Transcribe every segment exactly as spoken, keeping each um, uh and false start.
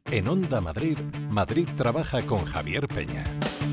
En Onda Madrid, Madrid trabaja con Javier Peña.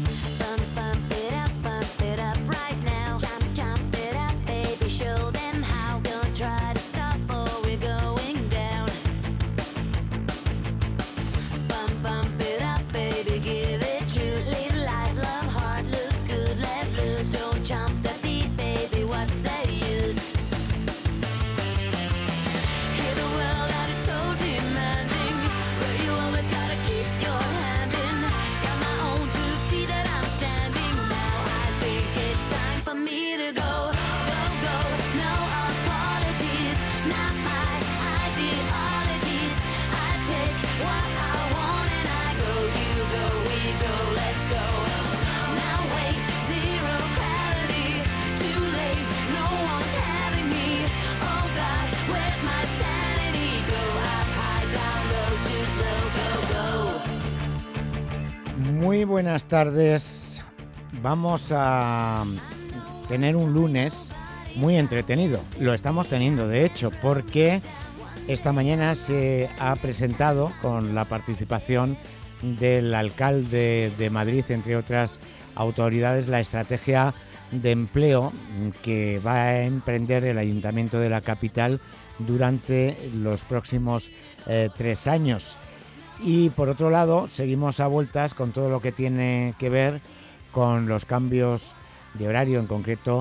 Muy buenas tardes. Vamos a tener un lunes muy entretenido. Lo estamos teniendo, de hecho, porque esta mañana se ha presentado con la participación del alcalde de Madrid, entre otras autoridades, la estrategia de empleo que va a emprender el Ayuntamiento de la capital durante los próximos eh, tres años. Y por otro lado, seguimos a vueltas con todo lo que tiene que ver con los cambios de horario, en concreto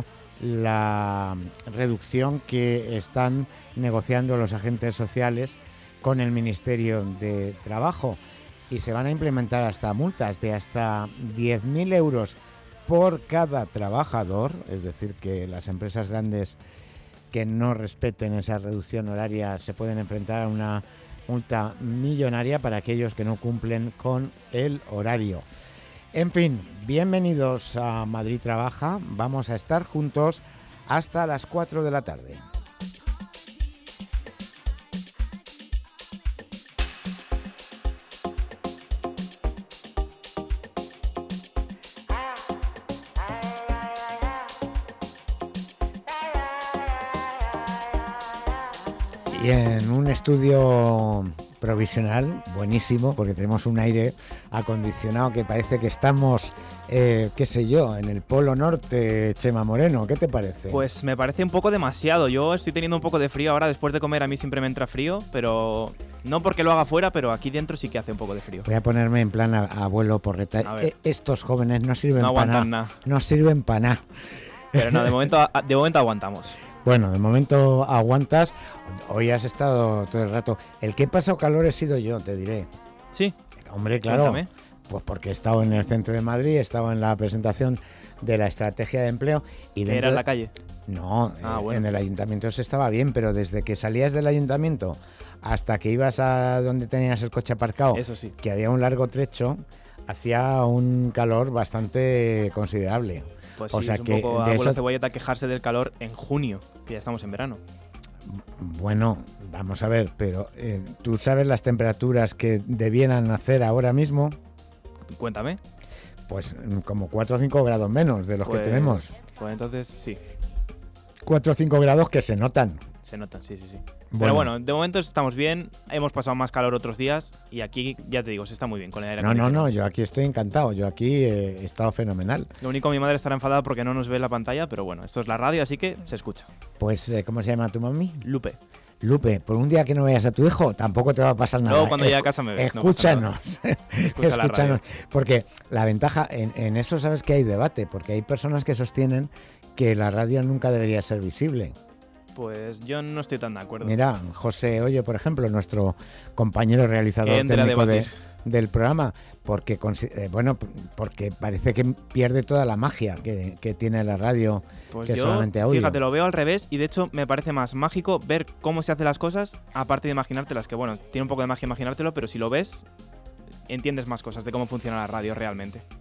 la reducción que están negociando los agentes sociales con el Ministerio de Trabajo. Y se van a implementar hasta multas de hasta diez mil euros por cada trabajador, es decir, que las empresas grandes que no respeten esa reducción horaria se pueden enfrentar a una multa millonaria para aquellos que no cumplen con el horario. En fin, bienvenidos a Madrid Trabaja. Vamos a estar juntos hasta las cuatro de la tarde. Y en un estudio provisional, buenísimo, porque tenemos un aire acondicionado que parece que estamos, eh, qué sé yo, en el Polo Norte. Chema Moreno, ¿qué te parece? Pues me parece un poco demasiado. Yo estoy teniendo un poco de frío ahora, después de comer a mí siempre me entra frío, pero no porque lo haga fuera, pero aquí dentro sí que hace un poco de frío. Voy a ponerme en plan a, abuelo porreta. Eh, estos jóvenes no sirven no para nada. nada. No sirven para nada. Pero no, de momento, de momento aguantamos. Bueno, de momento aguantas. Hoy has estado todo el rato. El que he pasado calor he sido yo, te diré. Sí. Hombre, claro. Cuéntame. Pues porque he estado en el centro de Madrid, he estado en la presentación de la estrategia de empleo. Y dentro ¿Era en la calle? No, ah, eh, bueno. en el ayuntamiento se estaba bien, pero desde que salías del ayuntamiento hasta que ibas a donde tenías el coche aparcado, eso sí, que había un largo trecho, hacía un calor bastante considerable. Pues o sí, sea es un que poco de abuelo eso... cebolleta quejarse del calor en junio, que ya estamos en verano. Bueno, vamos a ver, pero eh, ¿tú sabes las temperaturas que debieran hacer ahora mismo? Cuéntame. Pues como cuatro o cinco grados menos de los pues, que tenemos. Pues entonces sí. cuatro o cinco grados que se notan. Se notan, sí, sí, sí. Bueno. Pero bueno, de momento estamos bien, hemos pasado más calor otros días y aquí, ya te digo, se está muy bien con el aire No, no, no, yo aquí estoy encantado, yo aquí eh, he estado fenomenal. Lo único, mi madre estará enfadada porque no nos ve la pantalla, pero bueno, esto es la radio, así que se escucha. Pues, eh, ¿cómo se llama tu mami? Lupe. Lupe, por un día que no veas a tu hijo, tampoco te va a pasar nada. Luego cuando Escu- llegue a casa me ves. Escúchanos, no Escucha escúchanos, porque la ventaja, en, en eso sabes que hay debate, porque hay personas que sostienen que la radio nunca debería ser visible. Pues yo no estoy tan de acuerdo. Mira, José Oye, por ejemplo, nuestro compañero realizador técnico de, del programa, porque eh, bueno, porque parece que pierde toda la magia que, que tiene la radio, pues que yo, es solamente audio. Fíjate, lo veo al revés y de hecho me parece más mágico ver cómo se hacen las cosas, aparte de imaginártelas, que bueno, tiene un poco de magia imaginártelo, pero si lo ves, entiendes más cosas de cómo funciona la radio realmente.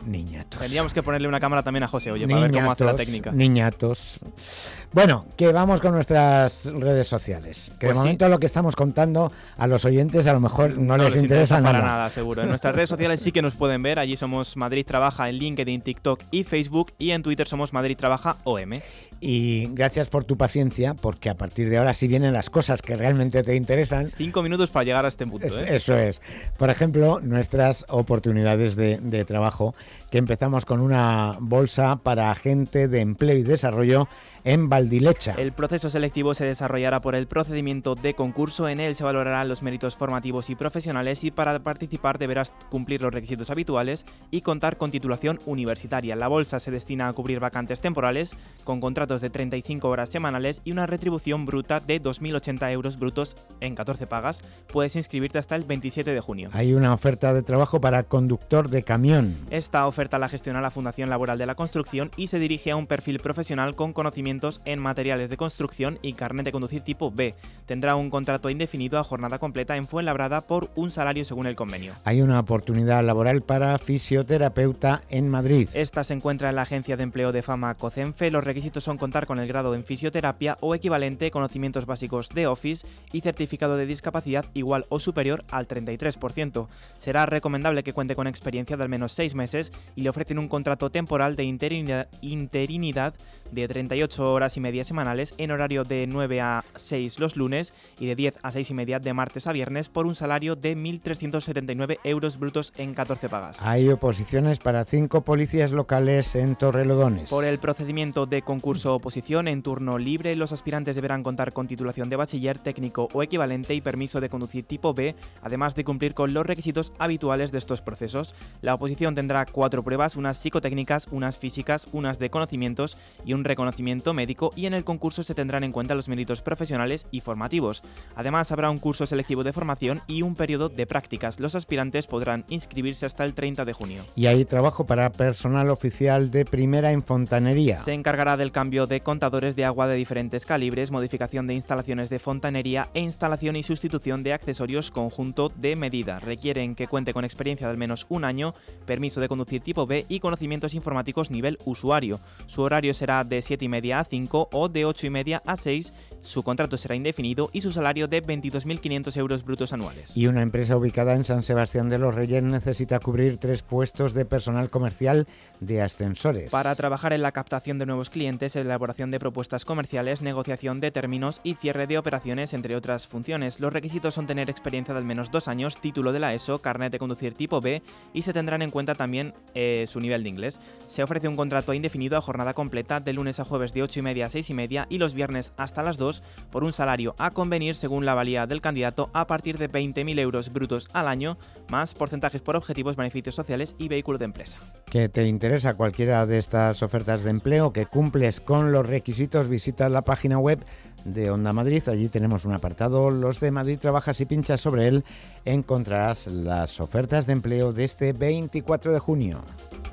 Niñatos. Tendríamos que ponerle una cámara también a José, oye, para niñatos, ver cómo hace la técnica. Niñatos. Bueno, que vamos con nuestras redes sociales. Que Pues de momento sí. lo que estamos contando a los oyentes a lo mejor no, No les, les interesa, interesa para nada. nada, seguro. En nuestras redes sociales sí que nos pueden ver. Allí somos Madrid Trabaja en LinkedIn, TikTok y Facebook. Y en Twitter somos Madrid Trabaja O M. Y gracias por tu paciencia, porque a partir de ahora sí vienen las cosas que realmente te interesan. Cinco minutos para llegar a este punto, Es- ¿eh? Eso es. Por ejemplo, nuestras oportunidades de, de trabajo, que empezamos con una bolsa para gente de empleo y desarrollo en Valdilecha. El proceso selectivo se desarrollará por el procedimiento de concurso. En él se valorarán los méritos formativos y profesionales y para participar deberás cumplir los requisitos habituales y contar con titulación universitaria. La bolsa se destina a cubrir vacantes temporales con contratos de treinta y cinco horas semanales y una retribución bruta de dos mil ochenta euros brutos en catorce pagas. Puedes inscribirte hasta el veintisiete de junio. Hay una oferta de trabajo para conductor de camión. Esta oferta la gestiona la Fundación Laboral de la Construcción y se dirige a un perfil profesional con conocimientos en materiales de construcción y carnet de conducir tipo B. Tendrá un contrato indefinido a jornada completa en Fuenlabrada por un salario según el convenio. Hay una oportunidad laboral para fisioterapeuta en Madrid. Esta se encuentra en la Agencia de Empleo de Fama COCENFE. Los requisitos son contar con el grado en fisioterapia o equivalente, conocimientos básicos de Office y certificado de discapacidad igual o superior al treinta y tres por ciento. Será recomendable que cuente con experiencia de al menos seis meses y le ofrecen un contrato temporal de interinidad, interinidad de treinta y ocho horas y media semanales en horario de nueve a seis los lunes y de diez a seis y media de martes a viernes por un salario de mil trescientos setenta y nueve euros brutos en catorce pagas. Hay oposiciones para cinco policías locales en Torrelodones. Por el procedimiento de concurso-oposición en turno libre, los aspirantes deberán contar con titulación de bachiller, técnico o equivalente y permiso de conducir tipo B, además de cumplir con los requisitos habituales de estos procesos. La oposición tendrá cuatro pruebas, unas psicotécnicas, unas físicas, unas de conocimientos y un reconocimiento médico, y en el concurso se tendrán en cuenta los méritos profesionales y formativos. Además, habrá un curso selectivo de formación y un periodo de prácticas. Los aspirantes podrán inscribirse hasta el treinta de junio. Y hay trabajo para personal oficial de primera en fontanería. Se encargará del cambio de contadores de agua de diferentes calibres, modificación de instalaciones de fontanería e instalación y sustitución de accesorios conjunto de medida. Requieren que cuente con experiencia de al menos un año, permiso de conducir tipo B y conocimientos informáticos nivel usuario. Su horario será de siete y media a cinco o de ocho y media a seis. Su contrato será indefinido y su salario de veintidós mil quinientos euros brutos anuales. Y una empresa ubicada en San Sebastián de los Reyes necesita cubrir tres puestos de personal comercial de ascensores. Para trabajar en la captación de nuevos clientes, elaboración de propuestas comerciales, negociación de términos y cierre de operaciones, entre otras funciones. Los requisitos son tener experiencia de al menos dos años, título de la ESO, carnet de conducir tipo B y se tendrán en cuenta también eh, su nivel de inglés. Se ofrece un contrato indefinido a jornada completa de lunes a jueves de ocho y media a seis y media y los viernes hasta las dos por un salario a convenir según la valía del candidato a partir de veinte mil euros brutos al año, más porcentajes por objetivos, beneficios sociales y vehículo de empresa. ¿Que te interesa cualquiera de estas ofertas de empleo, que cumples con los requisitos? Visita la página web de Onda Madrid. Allí tenemos un apartado, Los de Madrid Trabaja. Si pinchas sobre él, encontrarás las ofertas de empleo de este veinticuatro de junio.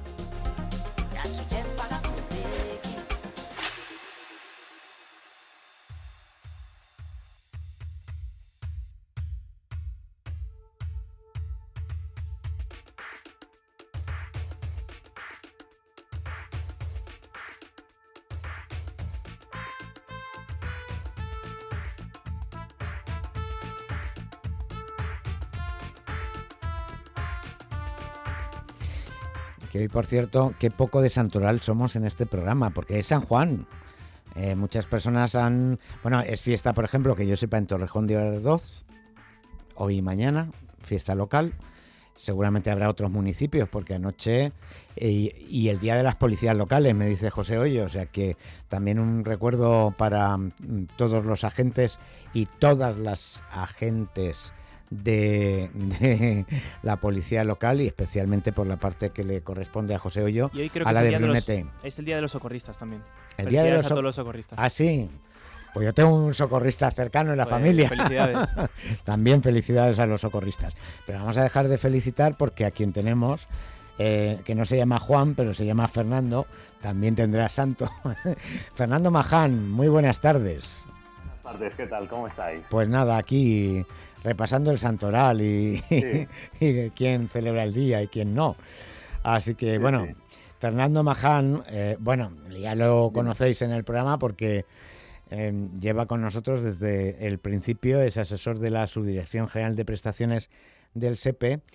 Que hoy, por cierto, qué poco de santoral somos en este programa, porque es San Juan. Eh, muchas personas han... Bueno, es fiesta, por ejemplo, que yo sepa, en Torrejón de Ardoz, hoy y mañana, fiesta local. Seguramente habrá otros municipios, porque anoche... Eh, y el Día de las Policías Locales, me dice José Hoyo, o sea que también un recuerdo para mm, todos los agentes y todas las agentes De, de la policía local, y especialmente por la parte que le corresponde a José Hoyo, Y hoy creo a que la es, de el día de los, Brunete. es el día de los socorristas también. El día de los, a so- todos los socorristas. Ah, sí. Pues yo tengo un socorrista cercano en la Pues, familia. felicidades. También felicidades a los socorristas. Pero vamos a dejar de felicitar, porque a quien tenemos, eh, que no se llama Juan, pero se llama Fernando, también tendrá santo. Fernando Maján, muy buenas tardes. Buenas tardes, ¿qué tal? ¿Cómo estáis? Pues nada, aquí repasando el santoral y, Sí. y quién celebra el día y quién no. Así que, Sí, bueno, sí. Fernando Maján, eh, bueno, ya lo conocéis en el programa porque eh, lleva con nosotros desde el principio, es asesor de la Subdirección General de Prestaciones del S E P E.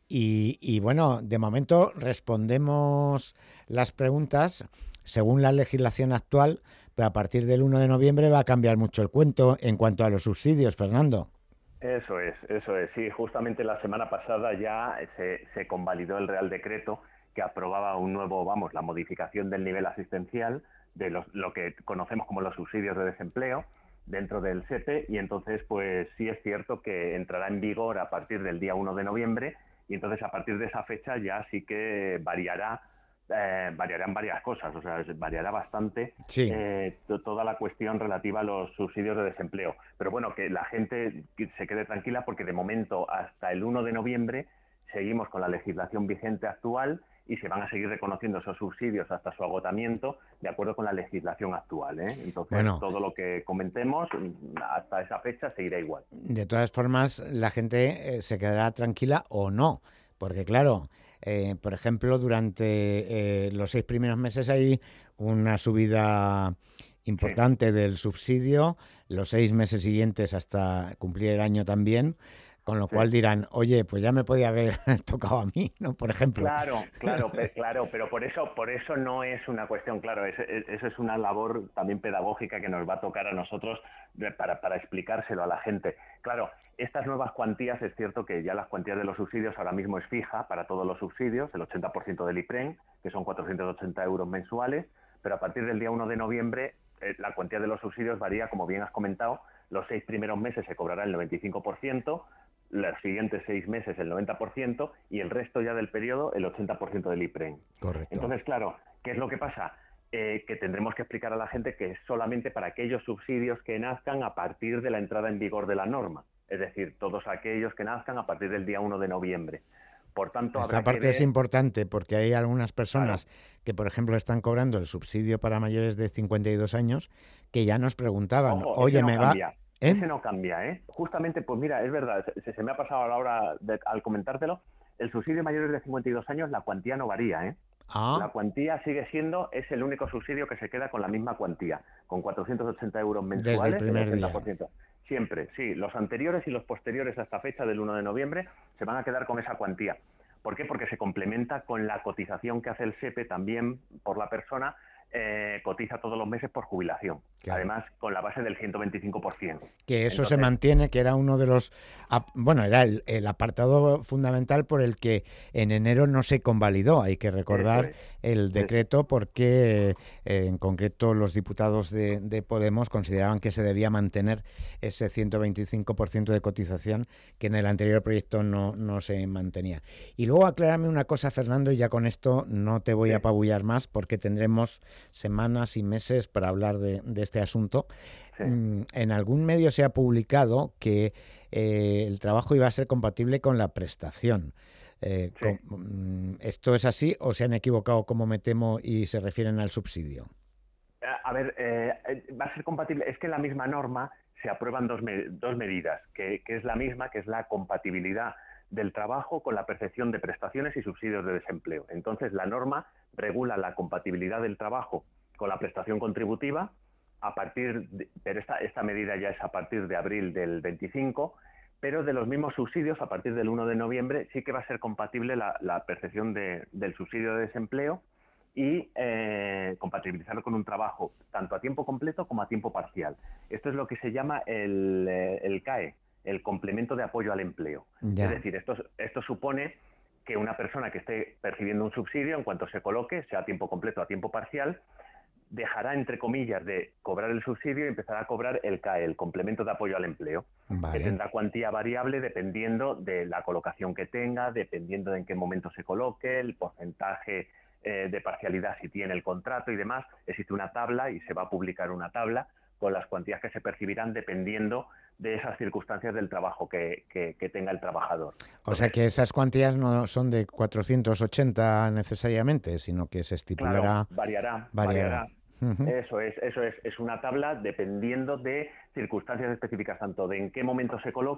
Y, y bueno, de momento respondemos las preguntas según la legislación actual, pero a partir del uno de noviembre va a cambiar mucho el cuento en cuanto a los subsidios, Fernando. Eso es, eso es. Sí, justamente la semana pasada ya se, se convalidó el Real Decreto que aprobaba un nuevo, vamos, la modificación del nivel asistencial de los, lo que conocemos como los subsidios de desempleo dentro del S E P E, y entonces pues sí es cierto que entrará en vigor a partir del día uno de noviembre, y entonces a partir de esa fecha ya sí que variará, eh, variarán varias cosas, o sea, variará bastante Sí. eh, to- toda la cuestión relativa a los subsidios de desempleo. Pero bueno, que la gente se quede tranquila porque de momento hasta el uno de noviembre seguimos con la legislación vigente actual y se van a seguir reconociendo esos subsidios hasta su agotamiento de acuerdo con la legislación actual, ¿eh? Entonces, Bueno, todo lo que comentemos hasta esa fecha seguirá igual. de todas formas, la gente eh, se quedará tranquila o no, porque claro, eh, por ejemplo, durante eh, los seis primeros meses hay una subida importante del subsidio, los seis meses siguientes hasta cumplir el año también, con lo Sí. cual dirán, oye, pues ya me podía haber tocado a mí, ¿no? Por ejemplo. Claro, claro, pe- claro, pero por eso, por eso no es una cuestión, claro, es- es- eso es una labor también pedagógica que nos va a tocar a nosotros de- para, para explicárselo a la gente. Claro, estas nuevas cuantías, es cierto que ya las cuantías de los subsidios ahora mismo es fija para todos los subsidios, el ochenta por ciento del IPREN, que son cuatrocientos ochenta euros mensuales, pero a partir del día uno de noviembre eh, la cuantía de los subsidios varía, como bien has comentado, los seis primeros meses se cobrará el noventa y cinco por ciento, los siguientes seis meses el noventa por ciento y el resto ya del periodo el ochenta por ciento del IPREN. Correcto. Entonces, claro, ¿qué es lo que pasa? Eh, que tendremos que explicar a la gente que es solamente para aquellos subsidios que nazcan a partir de la entrada en vigor de la norma, es decir, todos aquellos que nazcan a partir del día uno de noviembre. Por tanto, Esta habrá parte que ver... es importante porque hay algunas personas Claro. que, por ejemplo, están cobrando el subsidio para mayores de cincuenta y dos años que ya nos preguntaban, Ojo, oye, ese no me va... cambia. ¿Eh? Ese no cambia, ¿eh? Justamente, pues mira, es verdad, se, se me ha pasado a la hora de, al comentártelo, el subsidio de mayores de cincuenta y dos años, la cuantía no varía, ¿eh? Ah, La cuantía sigue siendo, es el único subsidio que se queda con la misma cuantía, con cuatrocientos ochenta euros desde el mensuales, el primer ochenta día. por ciento. Siempre, sí, los anteriores y los posteriores a esta fecha del uno de noviembre se van a quedar con esa cuantía. ¿Por qué? Porque se complementa con la cotización que hace el S E P E también por la persona, eh, cotiza todos los meses por jubilación. Claro. Además, con la base del ciento veinticinco por ciento. Que eso Entonces, se mantiene, que era uno de los... ap- Bueno, era el, el apartado fundamental por el que en enero no se convalidó. Hay que recordar Eso es. el decreto porque eh, en concreto los diputados de, de Podemos consideraban que se debía mantener ese ciento veinticinco por ciento de cotización que en el anterior proyecto no, no se mantenía. Y luego aclárame una cosa, Fernando, y ya con esto no te voy Sí. a apabullar más porque tendremos semanas y meses para hablar de, de este asunto. Sí. Mm, En algún medio se ha publicado que eh, el trabajo iba a ser compatible con la prestación. Eh, Sí. com- mm, ¿Esto es así o se han equivocado, como me temo, y se refieren al subsidio? A ver, eh, va a ser compatible. Es que en la misma norma se aprueban dos, me- dos medidas, que, que es la misma, que es la compatibilidad del trabajo con la percepción de prestaciones y subsidios de desempleo. Entonces, la norma regula la compatibilidad del trabajo con la prestación contributiva a partir, de, pero esta, esta medida ya es a partir de abril del veinticinco, pero de los mismos subsidios a partir del uno de noviembre sí que va a ser compatible la, la percepción de, del subsidio de desempleo y eh, compatibilizarlo con un trabajo tanto a tiempo completo como a tiempo parcial. Esto es lo que se llama el, eh, el C A E, el complemento de apoyo al empleo. Ya. Es decir, esto, esto supone que una persona que esté percibiendo un subsidio, en cuanto se coloque, sea a tiempo completo o a tiempo parcial, dejará, entre comillas, de cobrar el subsidio y empezará a cobrar el C A E, el complemento de apoyo al empleo, Vale. que tendrá cuantía variable dependiendo de la colocación que tenga, dependiendo de en qué momento se coloque, el porcentaje eh, de parcialidad si tiene el contrato y demás. Existe una tabla y se va a publicar una tabla con las cuantías que se percibirán dependiendo de esas circunstancias del trabajo que, que, que tenga el trabajador. O sea que esas cuantías no son de cuatrocientos ochenta necesariamente, sino que se estipulará... Claro, variará, variará. variará. Ujú. Eso es, eso es, es una tabla dependiendo de circunstancias específicas, tanto de en qué momento se coloca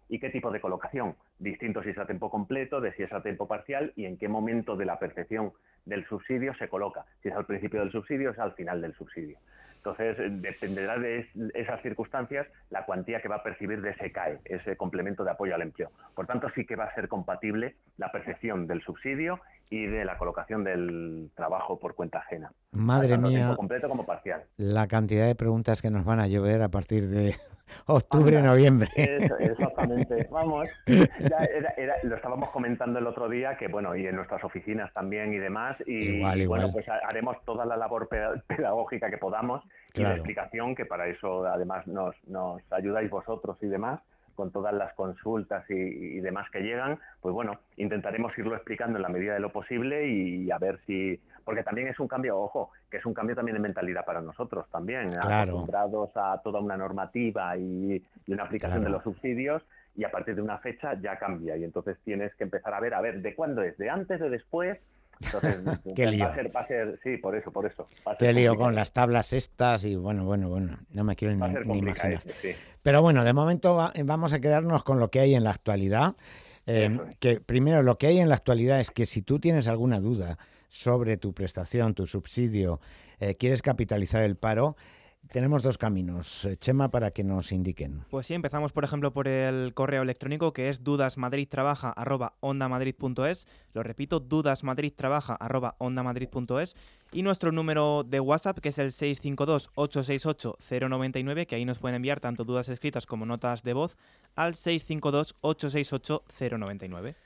y qué tipo de colocación. Distinto si es a tiempo completo, de si es a tiempo parcial y en qué momento de la percepción del subsidio se coloca. Si es al principio del subsidio o es al final del subsidio. Entonces, dependerá de esas circunstancias la cuantía que va a percibir de ese C A E, ese complemento de apoyo al empleo. Por tanto, sí que va a ser compatible la percepción del subsidio y de la colocación del trabajo por cuenta ajena. Madre tanto mía, tiempo completo como parcial. La cantidad de preguntas que nos van a llover a partir de octubre, Anda, noviembre. Eso, exactamente. Vamos. Ya era, era, lo estábamos comentando el otro día, que bueno, y en nuestras oficinas también y demás. Y, igual, y bueno, igual. pues haremos toda la labor pedagógica que podamos y claro. de explicación, que para eso además nos, nos ayudáis vosotros y demás, con todas las consultas y, y demás que llegan, pues bueno, intentaremos irlo explicando en la medida de lo posible y a ver si... Porque también es un cambio, ojo, que es un cambio también de mentalidad para nosotros también, claro. acostumbrados a toda una normativa y, y una aplicación claro. de los subsidios, y a partir de una fecha ya cambia, y entonces tienes que empezar a ver, a ver, ¿de cuándo es? ¿De antes, de después? Entonces, Qué lío. Va a ser, va a ser, sí, por eso, por eso. Qué lío con las tablas estas y bueno, bueno, bueno, no me quiero ni, ni imaginar. Ese, sí. Pero bueno, de momento va, vamos a quedarnos con lo que hay en la actualidad. Eh, es. Que primero lo que hay en la actualidad es que si tú tienes alguna duda sobre tu prestación, tu subsidio, eh, quieres capitalizar el paro, tenemos dos caminos. Chema, para que nos indiquen. Pues sí, empezamos por ejemplo por el correo electrónico, que es dudasmadridtrabaja arroba ondamadrid punto es. Lo repito, dudasmadridtrabaja arroba ondamadrid punto es. Y nuestro número de WhatsApp, que es el seis cinco dos, ocho seis ocho, cero nueve nueve, que ahí nos pueden enviar tanto dudas escritas como notas de voz al seis cinco dos, ocho seis ocho, cero nueve nueve.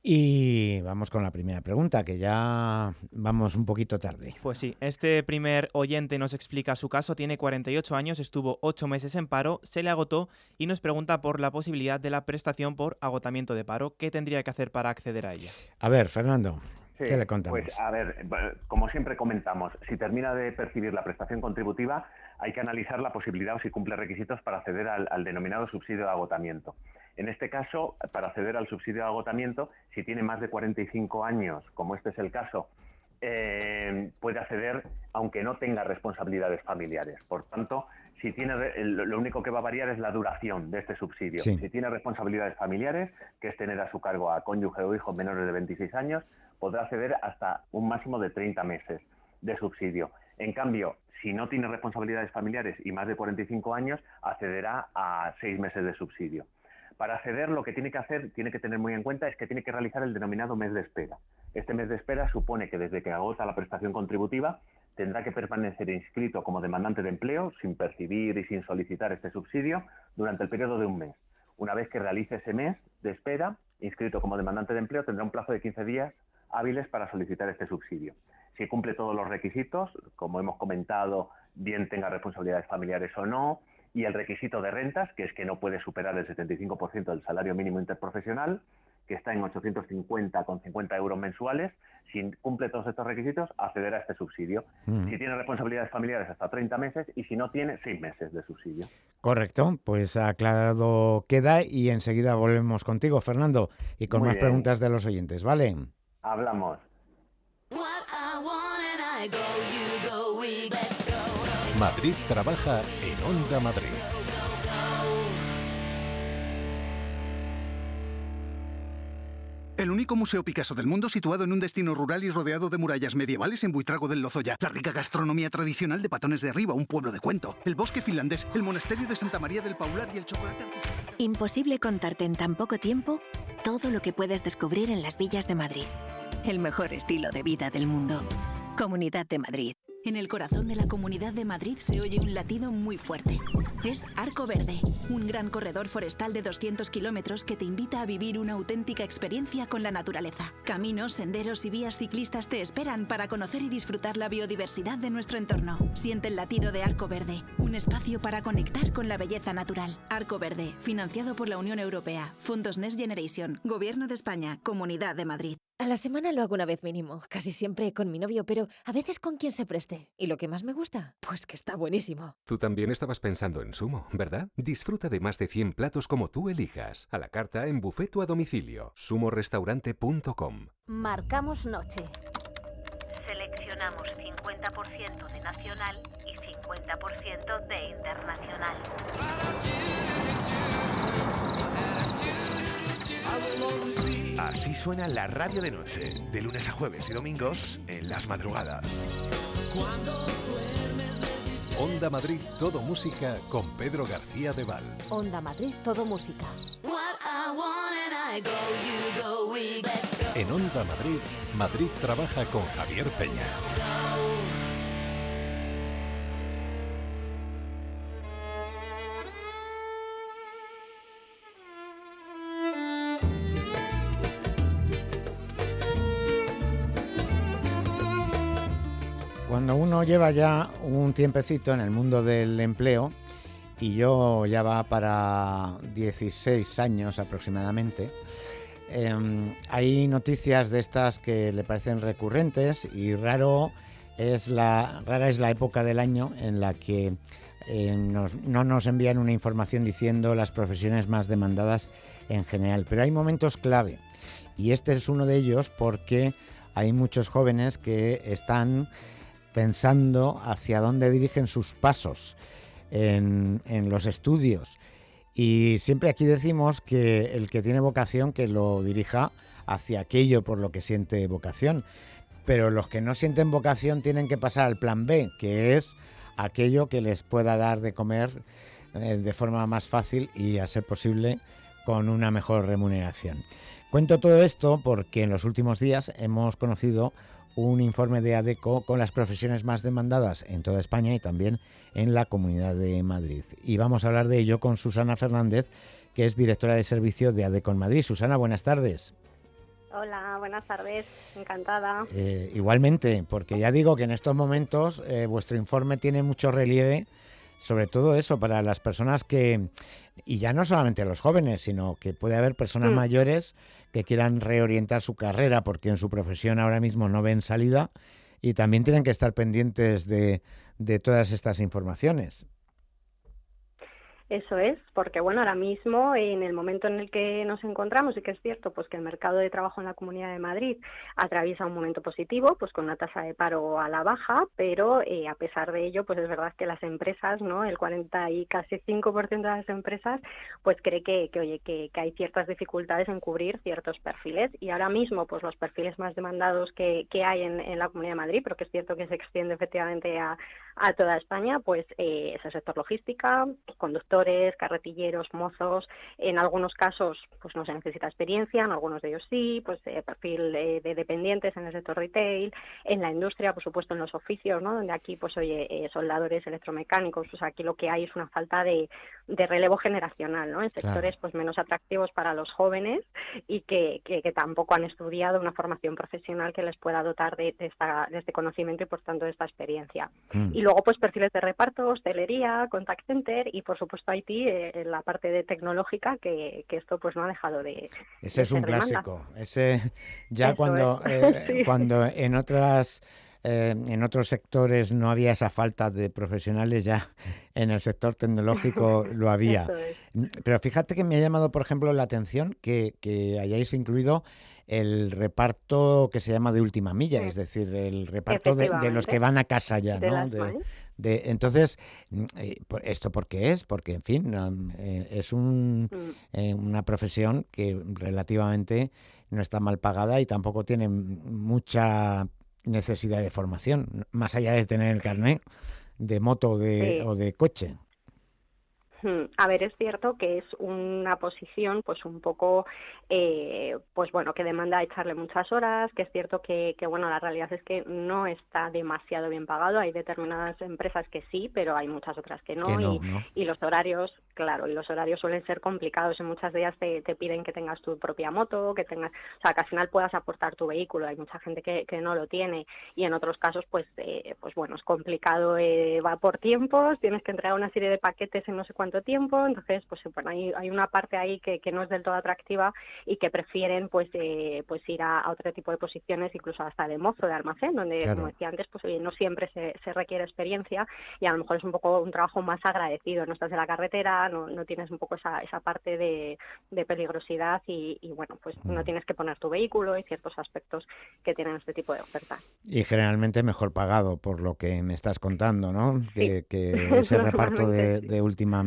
Y vamos con la primera pregunta, que ya vamos un poquito tarde. Pues sí, este primer oyente nos explica su caso. Tiene cuarenta y ocho años, estuvo ocho meses en paro, se le agotó y nos pregunta por la posibilidad de la prestación por agotamiento de paro. ¿Qué tendría que hacer para acceder a ella? A ver, Fernando, sí, ¿qué le contamos? Pues a ver, como siempre comentamos, si termina de percibir la prestación contributiva, hay que analizar la posibilidad o si cumple requisitos para acceder al, al denominado subsidio de agotamiento. En este caso, para acceder al subsidio de agotamiento, si tiene más de cuarenta y cinco años, como este es el caso, eh, puede acceder aunque no tenga responsabilidades familiares. Por tanto, si tiene, lo único que va a variar es la duración de este subsidio. Sí. Si tiene responsabilidades familiares, que es tener a su cargo a cónyuge o hijos menores de veintiséis años, podrá acceder hasta un máximo de treinta meses de subsidio. En cambio, si no tiene responsabilidades familiares y más de cuarenta y cinco años, accederá a seis meses de subsidio. Para acceder, lo que tiene que hacer, tiene que tener muy en cuenta, es que tiene que realizar el denominado mes de espera. Este mes de espera supone que desde que agota la prestación contributiva tendrá que permanecer inscrito como demandante de empleo, sin percibir y sin solicitar este subsidio, durante el periodo de un mes. Una vez que realice ese mes de espera, inscrito como demandante de empleo, tendrá un plazo de quince días hábiles para solicitar este subsidio. Si cumple todos los requisitos, como hemos comentado, bien tenga responsabilidades familiares o no, y el requisito de rentas, que es que no puede superar el setenta y cinco por ciento del salario mínimo interprofesional, que está en ochocientos cincuenta con cincuenta euros mensuales, si cumple todos estos requisitos, accederá a este subsidio. Mm. Si tiene responsabilidades familiares, hasta treinta meses, y si no, tiene seis meses de subsidio. Correcto, pues aclarado queda y enseguida volvemos contigo, Fernando, y con Muy más bien. preguntas de los oyentes, ¿vale? Hablamos. Madrid trabaja en Onda Madrid. El único museo Picasso del mundo situado en un destino rural y rodeado de murallas medievales en Buitrago del Lozoya. La rica gastronomía tradicional de Patones de Arriba, un pueblo de cuento. El bosque finlandés, el monasterio de Santa María del Paular y el chocolate artesanal. Imposible contarte en tan poco tiempo todo lo que puedes descubrir en las villas de Madrid. El mejor estilo de vida del mundo. Comunidad de Madrid. En el corazón de la Comunidad de Madrid se oye un latido muy fuerte. Es Arco Verde, un gran corredor forestal de doscientos kilómetros que te invita a vivir una auténtica experiencia con la naturaleza. Caminos, senderos y vías ciclistas te esperan para conocer y disfrutar la biodiversidad de nuestro entorno. Siente el latido de Arco Verde, un espacio para conectar con la belleza natural. Arco Verde, financiado por la Unión Europea, Fondos Next Generation, Gobierno de España, Comunidad de Madrid. A la semana lo hago una vez mínimo, casi siempre con mi novio, pero a veces con quien se preste. ¿Y lo que más me gusta? Pues que está buenísimo. Tú también estabas pensando en Sumo, ¿verdad? Disfruta de más de cien platos como tú elijas. A la carta, en buffet o a domicilio. sumo restaurante punto com. Marcamos noche. Seleccionamos cincuenta por ciento de nacional y cincuenta por ciento de internacional. Así suena la radio de noche, de lunes a jueves y domingos en las madrugadas. Onda Madrid Todo Música con Pedro García de Val. Onda Madrid Todo Música. En Onda Madrid, Madrid trabaja con Javier Peña. Cuando uno lleva ya un tiempecito en el mundo del empleo, y yo ya va para dieciséis años aproximadamente, eh, hay noticias de estas que le parecen recurrentes y raro es la, rara es la época del año en la que eh, nos, no nos envían una información diciendo las profesiones más demandadas en general. Pero hay momentos clave y este es uno de ellos porque hay muchos jóvenes que están pensando hacia dónde dirigen sus pasos en, en los estudios. Y siempre aquí decimos que el que tiene vocación que lo dirija hacia aquello por lo que siente vocación. Pero los que no sienten vocación tienen que pasar al plan B, que es aquello que les pueda dar de comer eh, de forma más fácil y, a ser posible, con una mejor remuneración. Cuento todo esto porque en los últimos días hemos conocido un informe de ADECO con las profesiones más demandadas en toda España y también en la Comunidad de Madrid. Y vamos a hablar de ello con Susana Fernández, que es directora de servicio de ADECO en Madrid. Susana, buenas tardes. Hola, buenas tardes, encantada. Eh, igualmente, porque ya digo que en estos momentos eh, vuestro informe tiene mucho relieve, sobre todo eso, para las personas que, y ya no solamente los jóvenes, sino que puede haber personas mm. mayores que quieran reorientar su carrera porque en su profesión ahora mismo no ven salida y también tienen que estar pendientes de, de todas estas informaciones. Eso es, porque bueno, ahora mismo en el momento en el que nos encontramos, y que es cierto pues que el mercado de trabajo en la Comunidad de Madrid atraviesa un momento positivo, pues con una tasa de paro a la baja, pero eh, a pesar de ello, pues es verdad que las empresas, ¿no? El cuarenta y casi cinco por ciento de las empresas, pues cree que, que oye, que, que hay ciertas dificultades en cubrir ciertos perfiles, y ahora mismo, pues los perfiles más demandados que, que hay en, en la Comunidad de Madrid, pero que es cierto que se extiende efectivamente a, a toda España, pues eh, es el sector logística, conductor, carretilleros, mozos. En algunos casos pues no se necesita experiencia, en algunos de ellos sí, pues eh, perfil eh, de dependientes en el sector retail, en la industria, por supuesto en los oficios, ¿no? Donde aquí pues oye, eh, soldadores, electromecánicos, pues aquí lo que hay es una falta de, de relevo generacional, ¿no? En sectores claro. pues menos atractivos para los jóvenes y que, que, que tampoco han estudiado una formación profesional que les pueda dotar de, de, esta, de este conocimiento y por tanto de esta experiencia. Mm. Y luego pues perfiles de reparto, hostelería, contact center y por supuesto I T, en la parte de tecnológica, que, que esto pues no ha dejado de Ese de es un clásico. Demanda. Ese ya Eso cuando, eh, sí. cuando en otras eh, en otros sectores no había esa falta de profesionales, ya en el sector tecnológico lo había. Eso es. Pero fíjate que me ha llamado, por ejemplo, la atención que, que hayáis incluido el reparto que se llama de última milla, sí. es decir, el reparto de, de los que van a casa ya, de ¿no? De, de, entonces, eh, ¿esto por qué es? Porque, en fin, eh, es un, mm. eh, una profesión que relativamente no está mal pagada y tampoco tiene mucha necesidad de formación, más allá de tener el carnet de moto de, sí. o de coche. A ver, es cierto que es una posición pues un poco, eh, pues bueno, que demanda echarle muchas horas, que es cierto que, que, bueno, la realidad es que no está demasiado bien pagado, hay determinadas empresas que sí, pero hay muchas otras que no, que no, y, no. y los horarios, claro, y los horarios suelen ser complicados, en muchas de ellas te, te piden que tengas tu propia moto, que tengas, o sea, que al final puedas aportar tu vehículo, hay mucha gente que, que no lo tiene, y en otros casos, pues, eh, pues bueno, es complicado, eh, va por tiempos, tienes que entregar una serie de paquetes en no sé cuánto tiempo, entonces pues bueno, hay, hay una parte ahí que, que no es del todo atractiva y que prefieren pues eh, pues ir a, a otro tipo de posiciones, incluso hasta de mozo de almacén, donde claro. como decía antes, pues oye, no siempre se, se requiere experiencia y a lo mejor es un poco un trabajo más agradecido, no estás en la carretera, no, no tienes un poco esa, esa parte de, de peligrosidad y, y bueno, pues mm. no tienes que poner tu vehículo y ciertos aspectos que tienen este tipo de ofertas. Y generalmente mejor pagado, por lo que me estás contando, ¿no? Sí. Que, que ese reparto de, de última milla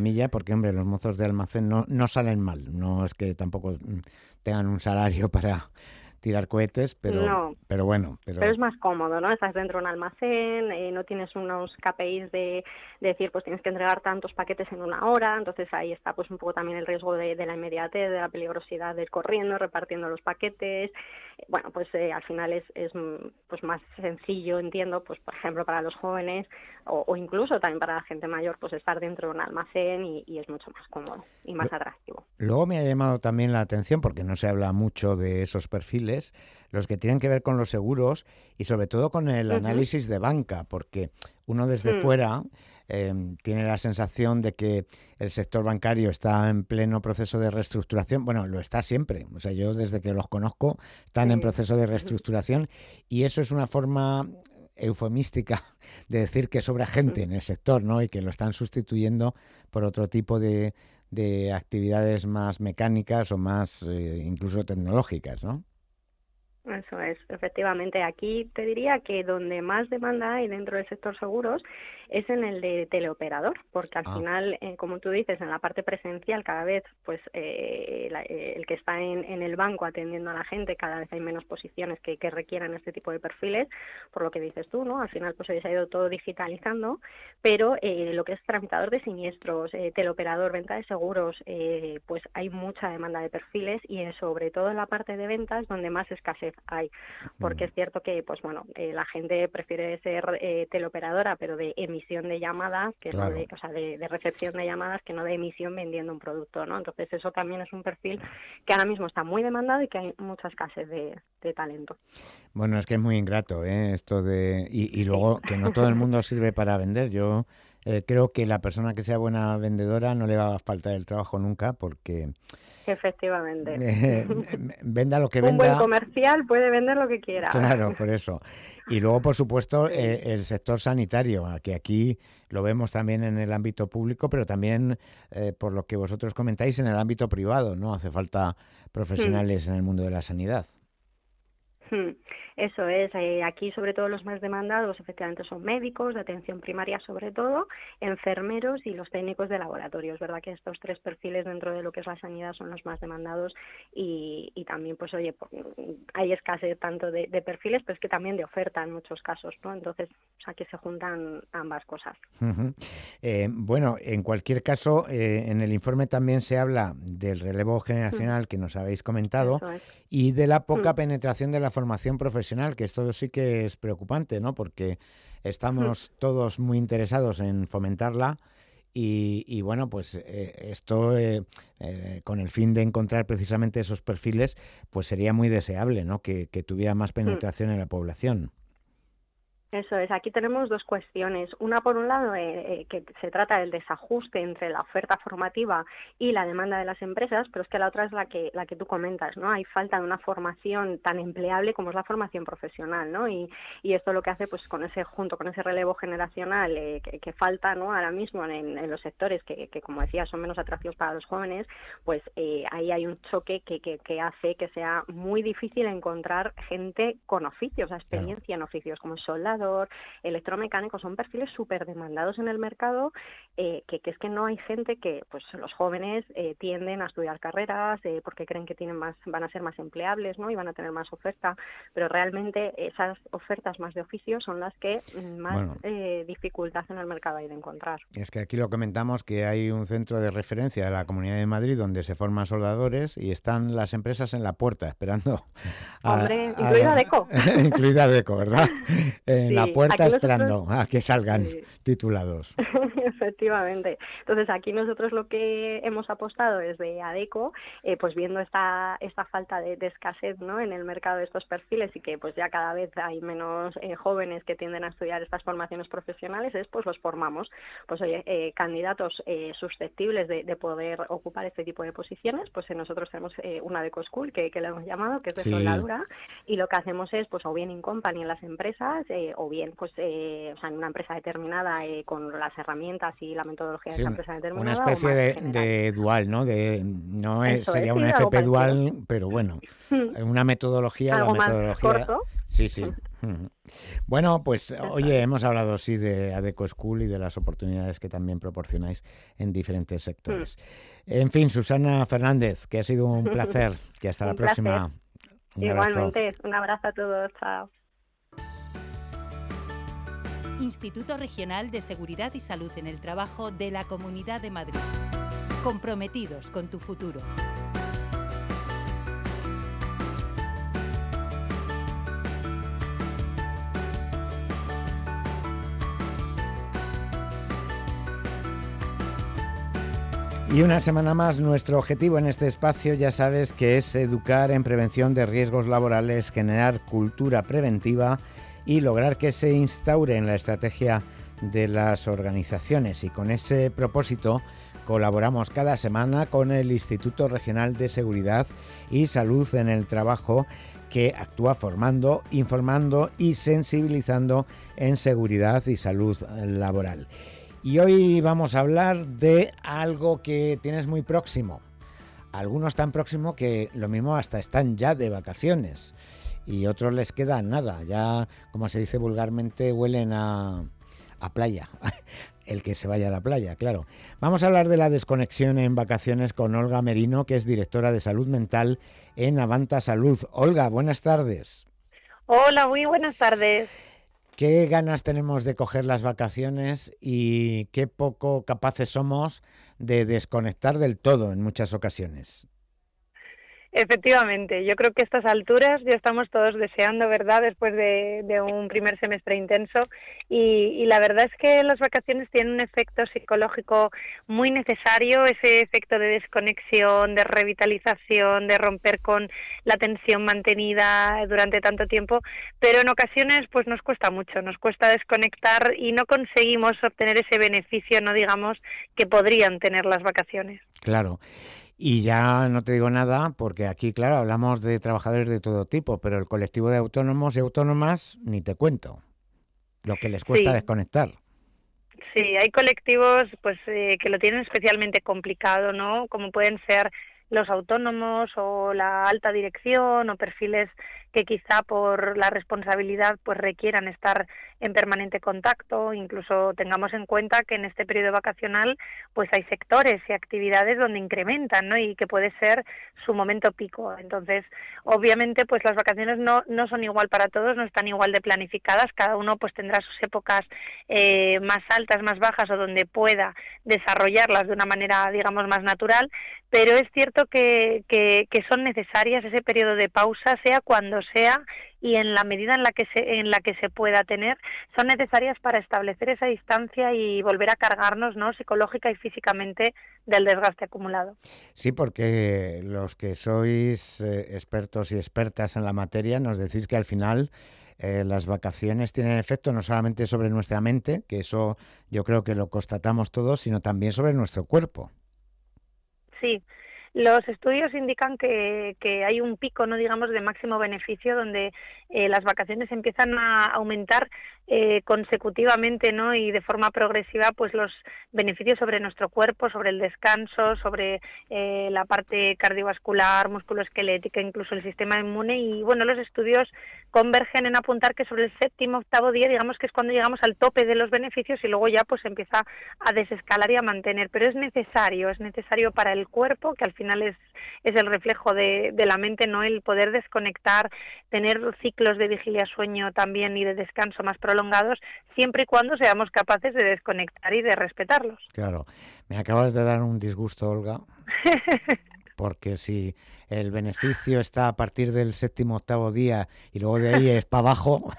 comillas, porque, hombre, los mozos de almacén no, no salen mal. No es que tampoco tengan un salario para tirar cohetes, pero no. pero bueno. Pero... pero es más cómodo, ¿no? Estás dentro de un almacén, eh, no tienes unos K P Is de, de decir, pues tienes que entregar tantos paquetes en una hora, entonces ahí está pues un poco también el riesgo de, de la inmediatez, de la peligrosidad de ir corriendo, repartiendo los paquetes. Bueno, pues eh, al final es, es pues más sencillo, entiendo, pues por ejemplo para los jóvenes o, o incluso también para la gente mayor, pues estar dentro de un almacén y, y es mucho más cómodo y más atractivo. Luego me ha llamado también la atención, porque no se habla mucho de esos perfiles, los que tienen que ver con los seguros y sobre todo con el uh-huh. análisis de banca, porque uno desde uh-huh. fuera eh, tiene la sensación de que el sector bancario está en pleno proceso de reestructuración. Bueno, lo está siempre. O sea, yo desde que los conozco están sí. en proceso de reestructuración y eso es una forma eufemística de decir que sobra gente uh-huh. en el sector, ¿no? Y que lo están sustituyendo por otro tipo de, de actividades más mecánicas o más eh, incluso tecnológicas, ¿no? Eso es, efectivamente. Aquí te diría que donde más demanda hay dentro del sector seguros es en el de teleoperador, porque al ah. final, eh, como tú dices, en la parte presencial cada vez, pues eh, la, eh, el que está en, en el banco atendiendo a la gente, cada vez hay menos posiciones que, que requieran este tipo de perfiles, por lo que dices tú, ¿no? Al final, pues hoy se ha ido todo digitalizando, pero eh, lo que es tramitador de siniestros, eh, teleoperador, venta de seguros, eh, pues hay mucha demanda de perfiles y eh, sobre todo en la parte de ventas donde más escasez hay, porque mm. es cierto que, pues bueno, eh, la gente prefiere ser eh, teleoperadora, pero de emisión de llamadas, que claro. no de, o sea, de, de recepción de llamadas, que no de emisión vendiendo un producto, ¿no? Entonces eso también es un perfil que ahora mismo está muy demandado y que hay mucha escasez de, de talento. Bueno, es que es muy ingrato, ¿eh? Esto de y, y luego sí. que no todo el mundo sirve para vender. Yo eh, creo que la persona que sea buena vendedora no le va a faltar el trabajo nunca, porque efectivamente. Eh, venda lo que venda. Un buen comercial puede vender lo que quiera. Claro, por eso. Y luego, por supuesto, sí. eh, el sector sanitario, que aquí lo vemos también en el ámbito público, pero también, eh, por lo que vosotros comentáis, en el ámbito privado, ¿no? Hace falta profesionales sí. en el mundo de la sanidad. Eso es, eh, aquí sobre todo los más demandados efectivamente son médicos, de atención primaria sobre todo, enfermeros y los técnicos de laboratorio. Es verdad que estos tres perfiles dentro de lo que es la sanidad son los más demandados y, y también pues oye, hay escasez tanto de, de perfiles, pero es que también de oferta en muchos casos, ¿no? Entonces, o sea, que se juntan ambas cosas. Uh-huh. Eh, bueno, en cualquier caso, eh, en el informe también se habla del relevo generacional uh-huh. que nos habéis comentado es. y de la poca uh-huh. penetración de la formación profesional, que esto sí que es preocupante, ¿no? Porque estamos todos muy interesados en fomentarla y, y bueno, pues eh, esto eh, eh, con el fin de encontrar precisamente esos perfiles, pues sería muy deseable, ¿no? Que, que tuviera más penetración en la población. Eso es, aquí tenemos dos cuestiones. Una, por un lado, eh, eh, que se trata del desajuste entre la oferta formativa y la demanda de las empresas, pero es que la otra es la que la que tú comentas, ¿no? Hay falta de una formación tan empleable como es la formación profesional, ¿no? Y, y esto lo que hace, pues, con ese junto con ese relevo generacional eh, que, que falta, ¿no? Ahora mismo en, en los sectores que, que, como decía, son menos atractivos para los jóvenes, pues eh, ahí hay un choque que, que, que hace que sea muy difícil encontrar gente con oficios, experiencia claro. en oficios como soldado, electromecánico, son perfiles súper demandados en el mercado, eh, que, que es que no hay gente que, pues los jóvenes eh, tienden a estudiar carreras eh, porque creen que tienen más, van a ser más empleables, ¿no? Y van a tener más oferta, pero realmente esas ofertas más de oficio son las que más bueno, eh, dificultad en el mercado hay de encontrar. Es que aquí lo comentamos que hay un centro de referencia de la Comunidad de Madrid donde se forman soldadores y están las empresas en la puerta esperando. A, Hombre, a, incluida a, Deco. incluida Deco, ¿verdad? En sí, la puerta esperando nosotros... a que salgan sí. titulados. Efectivamente. Entonces aquí nosotros lo que hemos apostado desde ADECO, eh, pues viendo esta esta falta de, de escasez, ¿no? en el mercado de estos perfiles y que pues ya cada vez hay menos eh, jóvenes que tienden a estudiar estas formaciones profesionales, es pues los formamos. Pues oye, eh, candidatos eh, susceptibles de, de poder ocupar este tipo de posiciones, pues eh, nosotros tenemos eh, una ADECO School que, que le hemos llamado, que es de sí. soldadura, y lo que hacemos es pues o bien in company en las empresas, eh, o bien pues eh, o sea, en una empresa determinada eh, con las herramientas y la metodología sí, de esa empresa determinada. Una especie de, de dual, ¿no? De, no es, sería es, una sí, F P dual, pero bueno, una metodología, algo la metodología. Más corto. Sí, sí. Bueno, pues oye, hemos hablado sí de Adecco School y de las oportunidades que también proporcionáis en diferentes sectores. En fin, Susana Fernández, que ha sido un placer, que hasta la próxima. Un Igualmente, abrazo. Un abrazo a todos, chao. Instituto Regional de Seguridad y Salud en el Trabajo de la Comunidad de Madrid. Comprometidos con tu futuro. Y una semana más, nuestro objetivo en este espacio, ya sabes, que es educar en prevención de riesgos laborales, generar cultura preventiva y lograr que se instaure en la estrategia de las organizaciones. Y con ese propósito colaboramos cada semana con el Instituto Regional de Seguridad y Salud en el Trabajo, que actúa formando, informando y sensibilizando en seguridad y salud laboral. Y hoy vamos a hablar de algo que tienes muy próximo. Algunos tan próximo que lo mismo hasta están ya de vacaciones y otros les queda nada. Ya, como se dice vulgarmente, huelen a, a playa. El que se vaya a la playa, claro. Vamos a hablar de la desconexión en vacaciones con Olga Merino, que es directora de salud mental en Avanta Salud. Olga, buenas tardes. Hola, muy buenas tardes. ¿Qué ganas tenemos de coger las vacaciones y qué poco capaces somos de desconectar del todo en muchas ocasiones? Efectivamente, yo creo que a estas alturas ya estamos todos deseando, ¿verdad?, después de, de un primer semestre intenso y, y la verdad es que las vacaciones tienen un efecto psicológico muy necesario, ese efecto de desconexión, de revitalización, de romper con la tensión mantenida durante tanto tiempo, pero en ocasiones pues nos cuesta mucho, nos cuesta desconectar y no conseguimos obtener ese beneficio, no digamos, que podrían tener las vacaciones. Claro. Y ya no te digo nada, porque aquí, claro, hablamos de trabajadores de todo tipo, pero el colectivo de autónomos y autónomas, ni te cuento, lo que les cuesta sí. desconectar. Sí, hay colectivos pues eh, que lo tienen especialmente complicado, ¿no? Como pueden ser los autónomos o la alta dirección o perfiles que quizá por la responsabilidad pues requieran estar en permanente contacto, incluso tengamos en cuenta que en este periodo vacacional pues hay sectores y actividades donde incrementan, ¿no? Y que puede ser su momento pico. Entonces, obviamente pues las vacaciones no, no son igual para todos, no están igual de planificadas, cada uno pues tendrá sus épocas eh, más altas, más bajas o donde pueda desarrollarlas de una manera digamos más natural, pero es cierto que, que, que son necesarias ese periodo de pausa, sea cuando sea y en la medida en la que se en la que se pueda tener, son necesarias para establecer esa distancia y volver a cargarnos, ¿no?, psicológica y físicamente del desgaste acumulado. Sí, porque los que sois eh, expertos y expertas en la materia nos decís que al final eh, las vacaciones tienen efecto no solamente sobre nuestra mente, que eso yo creo que lo constatamos todos, sino también sobre nuestro cuerpo. Sí. Los estudios indican que, que hay un pico, no digamos, de máximo beneficio donde eh, las vacaciones empiezan a aumentar eh, consecutivamente, ¿no?, y de forma progresiva, pues los beneficios sobre nuestro cuerpo, sobre el descanso, sobre eh, la parte cardiovascular, musculoesquelética, incluso el sistema inmune. Y bueno, los estudios convergen en apuntar que sobre el séptimo, octavo día, digamos que es cuando llegamos al tope de los beneficios y luego ya pues empieza a desescalar y a mantener. Pero es necesario, es necesario para el cuerpo, que al final es, es el reflejo de, de la mente, ¿no?, el poder desconectar, tener ciclos de vigilia-sueño también y de descanso más prolongados, siempre y cuando seamos capaces de desconectar y de respetarlos. Claro. Me acabas de dar un disgusto, Olga. Porque si el beneficio está a partir del séptimo, octavo día y luego de ahí es para abajo,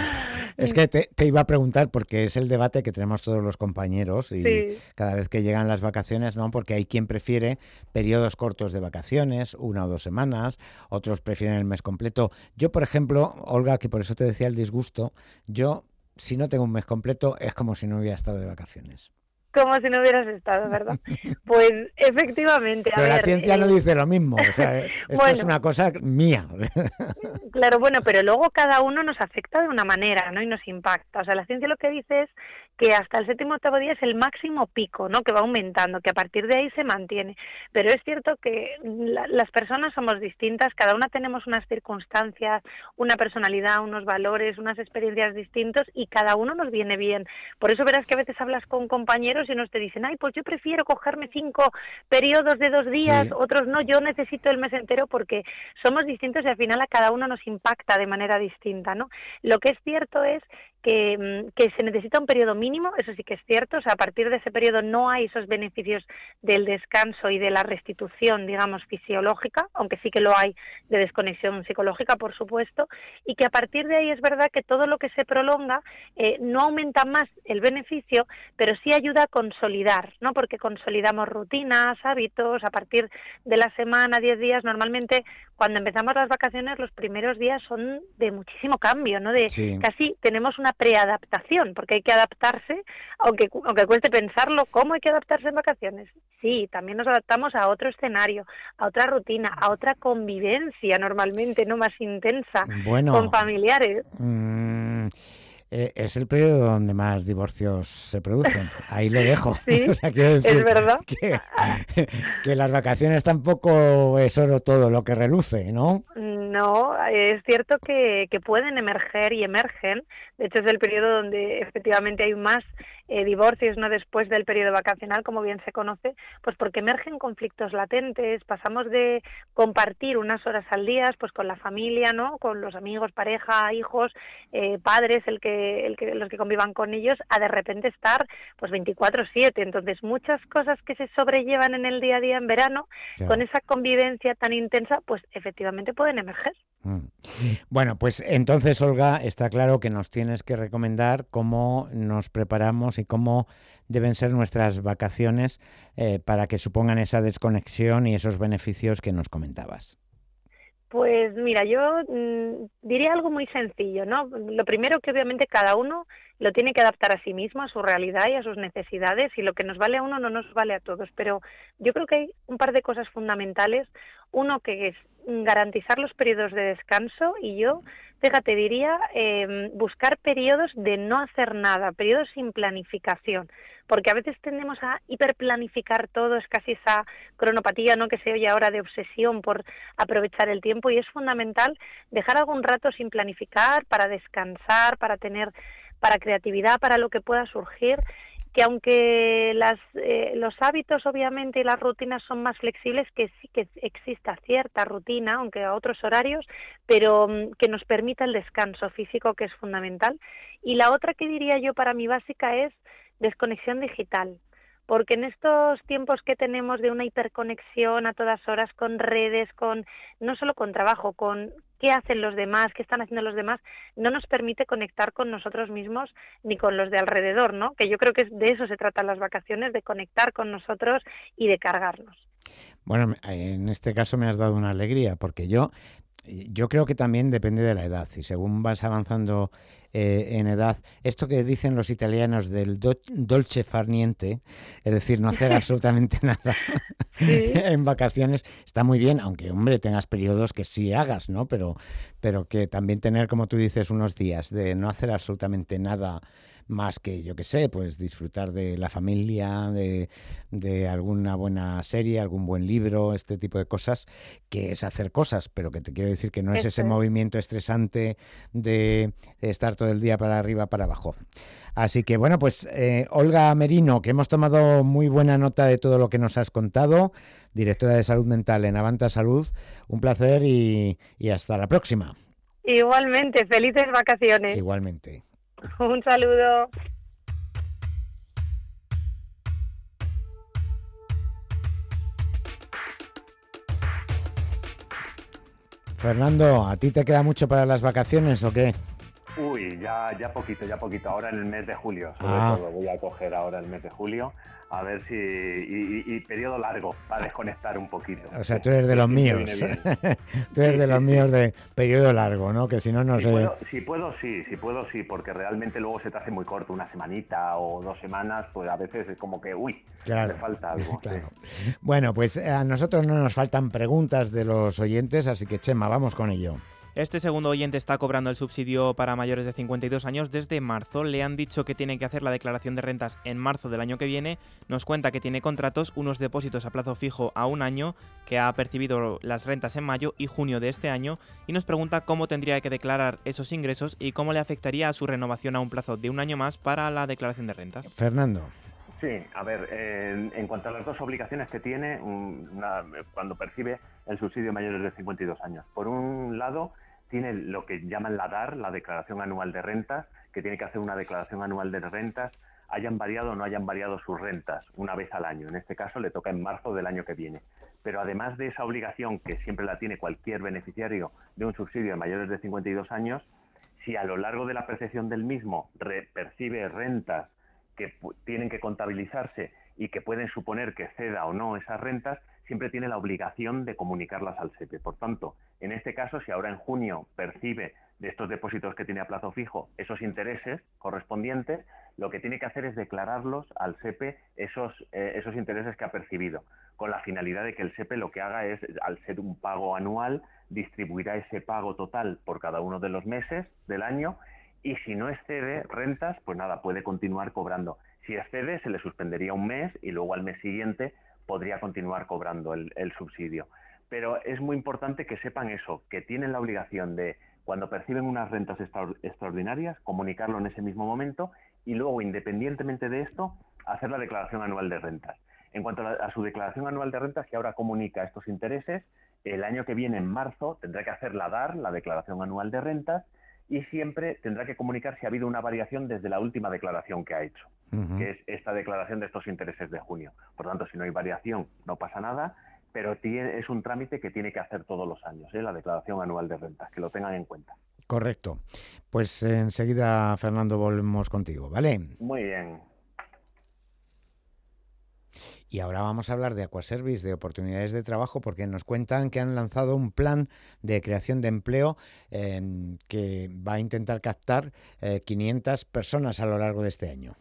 es que te, te iba a preguntar, porque es el debate que tenemos todos los compañeros y sí. cada vez que llegan las vacaciones, ¿no? Porque hay quien prefiere periodos cortos de vacaciones, una o dos semanas, otros prefieren el mes completo. Yo, por ejemplo, Olga, que por eso te decía el disgusto, yo, si no tengo un mes completo, es como si no hubiera estado de vacaciones. Como si no hubieras estado, ¿verdad? Pues efectivamente. A Pero ver, la ciencia eh... no dice lo mismo, o sea, esto bueno, es una cosa mía. Claro, bueno, pero luego cada uno nos afecta de una manera, ¿no? Y nos impacta. O sea, la ciencia lo que dice es que hasta el séptimo octavo día es el máximo pico, ¿no? Que va aumentando, que a partir de ahí se mantiene. Pero es cierto que la, las personas somos distintas, cada una tenemos unas circunstancias, una personalidad, unos valores, unas experiencias distintos y cada uno nos viene bien. Por eso verás que a veces hablas con compañeros y unos te dicen, ay, pues yo prefiero cogerme cinco periodos de dos días, sí. Otros no, yo necesito el mes entero, porque somos distintos y al final a cada uno nos impacta de manera distinta, ¿no? Lo que es cierto es que, que se necesita un periodo mínimo, eso sí que es cierto, o sea, a partir de ese periodo no hay esos beneficios del descanso y de la restitución, digamos, fisiológica, aunque sí que lo hay de desconexión psicológica, por supuesto, y que a partir de ahí es verdad que todo lo que se prolonga eh, no aumenta más el beneficio, pero sí ayuda a consolidar, ¿no? Porque consolidamos rutinas, hábitos, a partir de la semana, diez días, normalmente cuando empezamos las vacaciones los primeros días son de muchísimo cambio, ¿no? De sí. Casi tenemos una preadaptación, porque hay que adaptarse, aunque aunque cueste pensarlo, ¿cómo hay que adaptarse en vacaciones? Sí, también nos adaptamos a otro escenario, a otra rutina, a otra convivencia normalmente, no más intensa, bueno, con familiares. Mmm... Es el periodo donde más divorcios se producen. Ahí lo dejo. Sí, o sea, quiero decir es verdad. Que, que las vacaciones tampoco es oro todo lo que reluce, ¿no? No, es cierto que, que pueden emerger y emergen. De hecho, es el periodo donde efectivamente hay más eh, divorcios, no después del periodo vacacional, como bien se conoce, pues porque emergen conflictos latentes. Pasamos de compartir unas horas al día, pues con la familia, ¿no? Con los amigos, pareja, hijos, eh, padres, el que El que, los que convivan con ellos, a de repente estar pues veinticuatro siete. Entonces muchas cosas que se sobrellevan en el día a día en verano, claro, con esa convivencia tan intensa, pues efectivamente pueden emerger. Mm. Bueno, pues entonces, Olga, está claro que nos tienes que recomendar cómo nos preparamos y cómo deben ser nuestras vacaciones eh, para que supongan esa desconexión y esos beneficios que nos comentabas. Pues mira, yo mmm, diría algo muy sencillo, ¿no? Lo primero, que obviamente cada uno lo tiene que adaptar a sí mismo, a su realidad y a sus necesidades, y lo que nos vale a uno no nos vale a todos, pero yo creo que hay un par de cosas fundamentales. Uno, que es garantizar los periodos de descanso, y yo, fíjate, diría eh, buscar periodos de no hacer nada, periodos sin planificación, porque a veces tendemos a hiperplanificar todo, es casi esa cronopatía, ¿no?, que se oye ahora de obsesión por aprovechar el tiempo, y es fundamental dejar algún rato sin planificar para descansar, para tener, para creatividad, para lo que pueda surgir, que aunque las, eh, los hábitos obviamente y las rutinas son más flexibles, que sí que exista cierta rutina, aunque a otros horarios, pero um, que nos permita el descanso físico, que es fundamental. Y la otra que diría yo para mí básica es desconexión digital, porque en estos tiempos que tenemos de una hiperconexión a todas horas con redes, con no solo con trabajo, con qué hacen los demás, qué están haciendo los demás, no nos permite conectar con nosotros mismos ni con los de alrededor, ¿no? Que yo creo que de eso se tratan las vacaciones, de conectar con nosotros y de cargarnos. Bueno, en este caso me has dado una alegría, porque yo Yo creo que también depende de la edad, y según vas avanzando eh, en edad, esto que dicen los italianos del do, dolce far niente, es decir, no hacer absolutamente nada sí. en vacaciones, está muy bien, aunque, hombre, tengas periodos que sí hagas, ¿no? Pero, pero que también tener, como tú dices, unos días de no hacer absolutamente nada más que, yo qué sé, pues disfrutar de la familia, de, de alguna buena serie, algún buen libro, este tipo de cosas, que es hacer cosas, pero que te quiero decir que no es ese movimiento estresante de estar todo el día para arriba, para abajo. Así que, bueno, pues eh, Olga Merino, que hemos tomado muy buena nota de todo lo que nos has contado, directora de Salud Mental en Avanta Salud, un placer y, y hasta la próxima. Igualmente, felices vacaciones. Igualmente. Un saludo. Fernando, ¿a ti te queda mucho para las vacaciones o qué? Uy, ya, ya poquito, ya poquito. Ahora en el mes de julio, sobre ah. todo, voy a coger ahora el mes de julio, a ver si... Y, y, y periodo largo, para desconectar un poquito. O sea, tú eres de los míos. Tú eres de los míos de periodo largo, ¿no? Que si no, no si sé... Puedo, si puedo, sí, si puedo, sí, porque realmente luego se te hace muy corto, una semanita o dos semanas, pues a veces es como que, uy, claro. me falta algo. Claro. Sí. Bueno, pues a nosotros no nos faltan preguntas de los oyentes, así que, Chema, vamos con ello. Este segundo oyente está cobrando el subsidio para mayores de cincuenta y dos años desde marzo. Le han dicho que tiene que hacer la declaración de rentas en marzo del año que viene. Nos cuenta que tiene contratos, unos depósitos a plazo fijo a un año, que ha percibido las rentas en mayo y junio de este año, y nos pregunta cómo tendría que declarar esos ingresos y cómo le afectaría a su renovación a un plazo de un año más para la declaración de rentas. Fernando. Sí, a ver, en, en cuanto a las dos obligaciones que tiene una, cuando percibe el subsidio de mayores de cincuenta y dos años. Por un lado, tiene lo que llaman la D A R, la Declaración Anual de Rentas, que tiene que hacer una declaración anual de rentas, hayan variado o no hayan variado sus rentas una vez al año. En este caso le toca en marzo del año que viene. Pero además de esa obligación que siempre la tiene cualquier beneficiario de un subsidio de mayores de cincuenta y dos años, si a lo largo de la percepción del mismo re- percibe rentas que tienen que contabilizarse y que pueden suponer que ceda o no esas rentas, siempre tiene la obligación de comunicarlas al SEPE. Por tanto, en este caso, si ahora en junio percibe de estos depósitos que tiene a plazo fijo esos intereses correspondientes, lo que tiene que hacer es declararlos al SEPE esos, eh, esos intereses que ha percibido, con la finalidad de que el SEPE lo que haga es, al ser un pago anual, distribuirá ese pago total por cada uno de los meses del año, y si no excede rentas, pues nada, puede continuar cobrando. Si excede, se le suspendería un mes y luego al mes siguiente podría continuar cobrando el, el subsidio. Pero es muy importante que sepan eso, que tienen la obligación de, cuando perciben unas rentas extra, extraordinarias, comunicarlo en ese mismo momento y luego, independientemente de esto, hacer la declaración anual de rentas. En cuanto a, la, a su declaración anual de rentas, que ahora comunica estos intereses, el año que viene, en marzo, tendrá que hacer la D A R, la Declaración Anual de Rentas, y siempre tendrá que comunicar si ha habido una variación desde la última declaración que ha hecho, uh-huh. que es esta declaración de estos intereses de junio. Por tanto, si no hay variación, no pasa nada, pero tiene, es un trámite que tiene que hacer todos los años, ¿eh? La declaración anual de rentas, que lo tengan en cuenta. Correcto. Pues enseguida, Fernando, volvemos contigo, ¿vale? Muy bien. Y ahora vamos a hablar de Aquaservice, de oportunidades de trabajo, porque nos cuentan que han lanzado un plan de creación de empleo eh, que va a intentar captar eh, quinientas personas a lo largo de este año.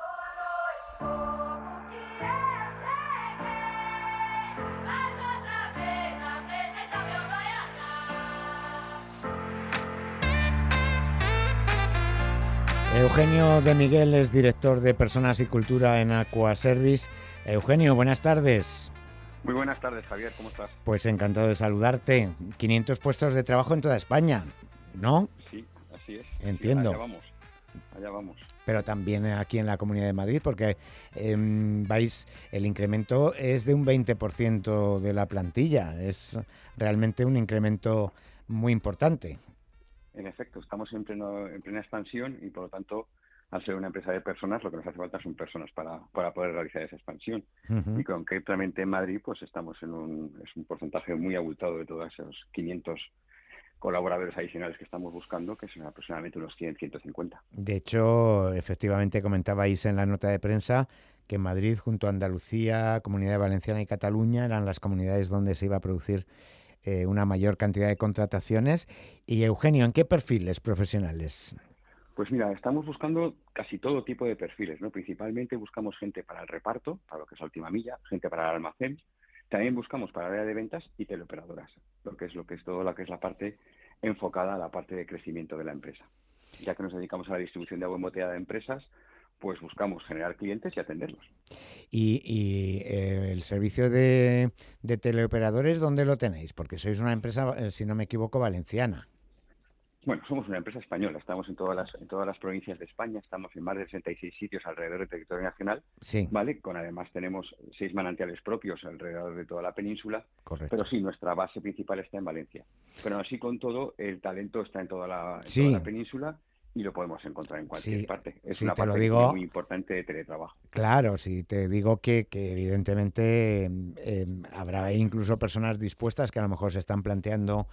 Eugenio de Miguel es director de Personas y Cultura en Aquaservice. Eugenio, buenas tardes. Muy buenas tardes, Javier, ¿cómo estás? Pues encantado de saludarte. quinientos puestos de trabajo en toda España, ¿no? Sí, así es. Entiendo. Sí, allá vamos, allá vamos. Pero también aquí en la Comunidad de Madrid, porque eh, vais, el incremento es de un veinte por ciento de la plantilla. Es realmente un incremento muy importante. En efecto, estamos en, pleno, en plena expansión y, por lo tanto, al ser una empresa de personas, lo que nos hace falta son personas para, para poder realizar esa expansión. Uh-huh. Y concretamente en Madrid, pues estamos en un, es un porcentaje muy abultado de todos esos quinientos colaboradores adicionales que estamos buscando, que son aproximadamente unos cien, ciento cincuenta. De hecho, efectivamente comentabais en la nota de prensa que Madrid, junto a Andalucía, Comunidad Valenciana y Cataluña, eran las comunidades donde se iba a producir eh, una mayor cantidad de contrataciones. Y Eugenio, ¿en qué perfiles profesionales? Pues mira, estamos buscando casi todo tipo de perfiles, ¿no? Principalmente buscamos gente para el reparto, para lo que es la última milla, gente para el almacén. También buscamos para el área de ventas y teleoperadoras, lo que es lo que es todo lo que es la parte enfocada a la parte de crecimiento de la empresa. Ya que nos dedicamos a la distribución de agua embotellada de empresas, pues buscamos generar clientes y atenderlos. ¿Y, y eh, el servicio de, de teleoperadores dónde lo tenéis? Porque sois una empresa, eh, si no me equivoco, valenciana. Bueno, somos una empresa española, estamos en todas las en todas las provincias de España, estamos en más de sesenta y seis sitios alrededor del territorio nacional, sí. ¿Vale? Con además tenemos seis manantiales propios alrededor de toda la península, correcto. Pero sí, nuestra base principal está en Valencia. Pero así con todo, el talento está en toda la, en sí. toda la península y lo podemos encontrar en cualquier sí. parte. Es sí, una te parte lo digo, muy importante de teletrabajo. Claro, sí, te digo que, que evidentemente eh, habrá incluso personas dispuestas que a lo mejor se están planteando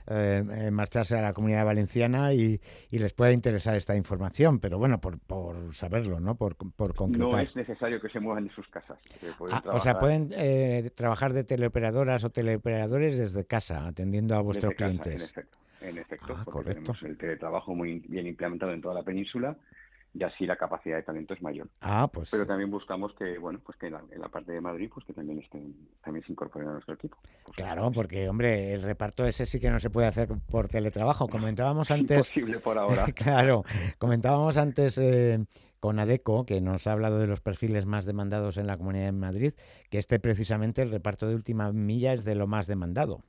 Eh, marcharse a la Comunidad Valenciana y, y les pueda interesar esta información, pero bueno, por, por saberlo, ¿no? Por, por concretar. No es necesario que se muevan de sus casas. Ah, o sea, pueden eh, trabajar de teleoperadoras o teleoperadores desde casa, atendiendo a vuestros desde clientes. Casa, en efecto, en efecto ah, porque correcto. tenemos el teletrabajo muy bien implementado en toda la península y así la capacidad de talento es mayor. Ah, pues. Pero también buscamos que, bueno, pues que en la, en la parte de Madrid, pues que también estén, también se incorporen a nuestro equipo. Pues claro, porque, hombre, el reparto ese sí que no se puede hacer por teletrabajo. Comentábamos antes. Imposible por ahora. Claro, comentábamos antes eh, con Adecco, que nos ha hablado de los perfiles más demandados en la Comunidad de Madrid, que este precisamente el reparto de última milla es de lo más demandado.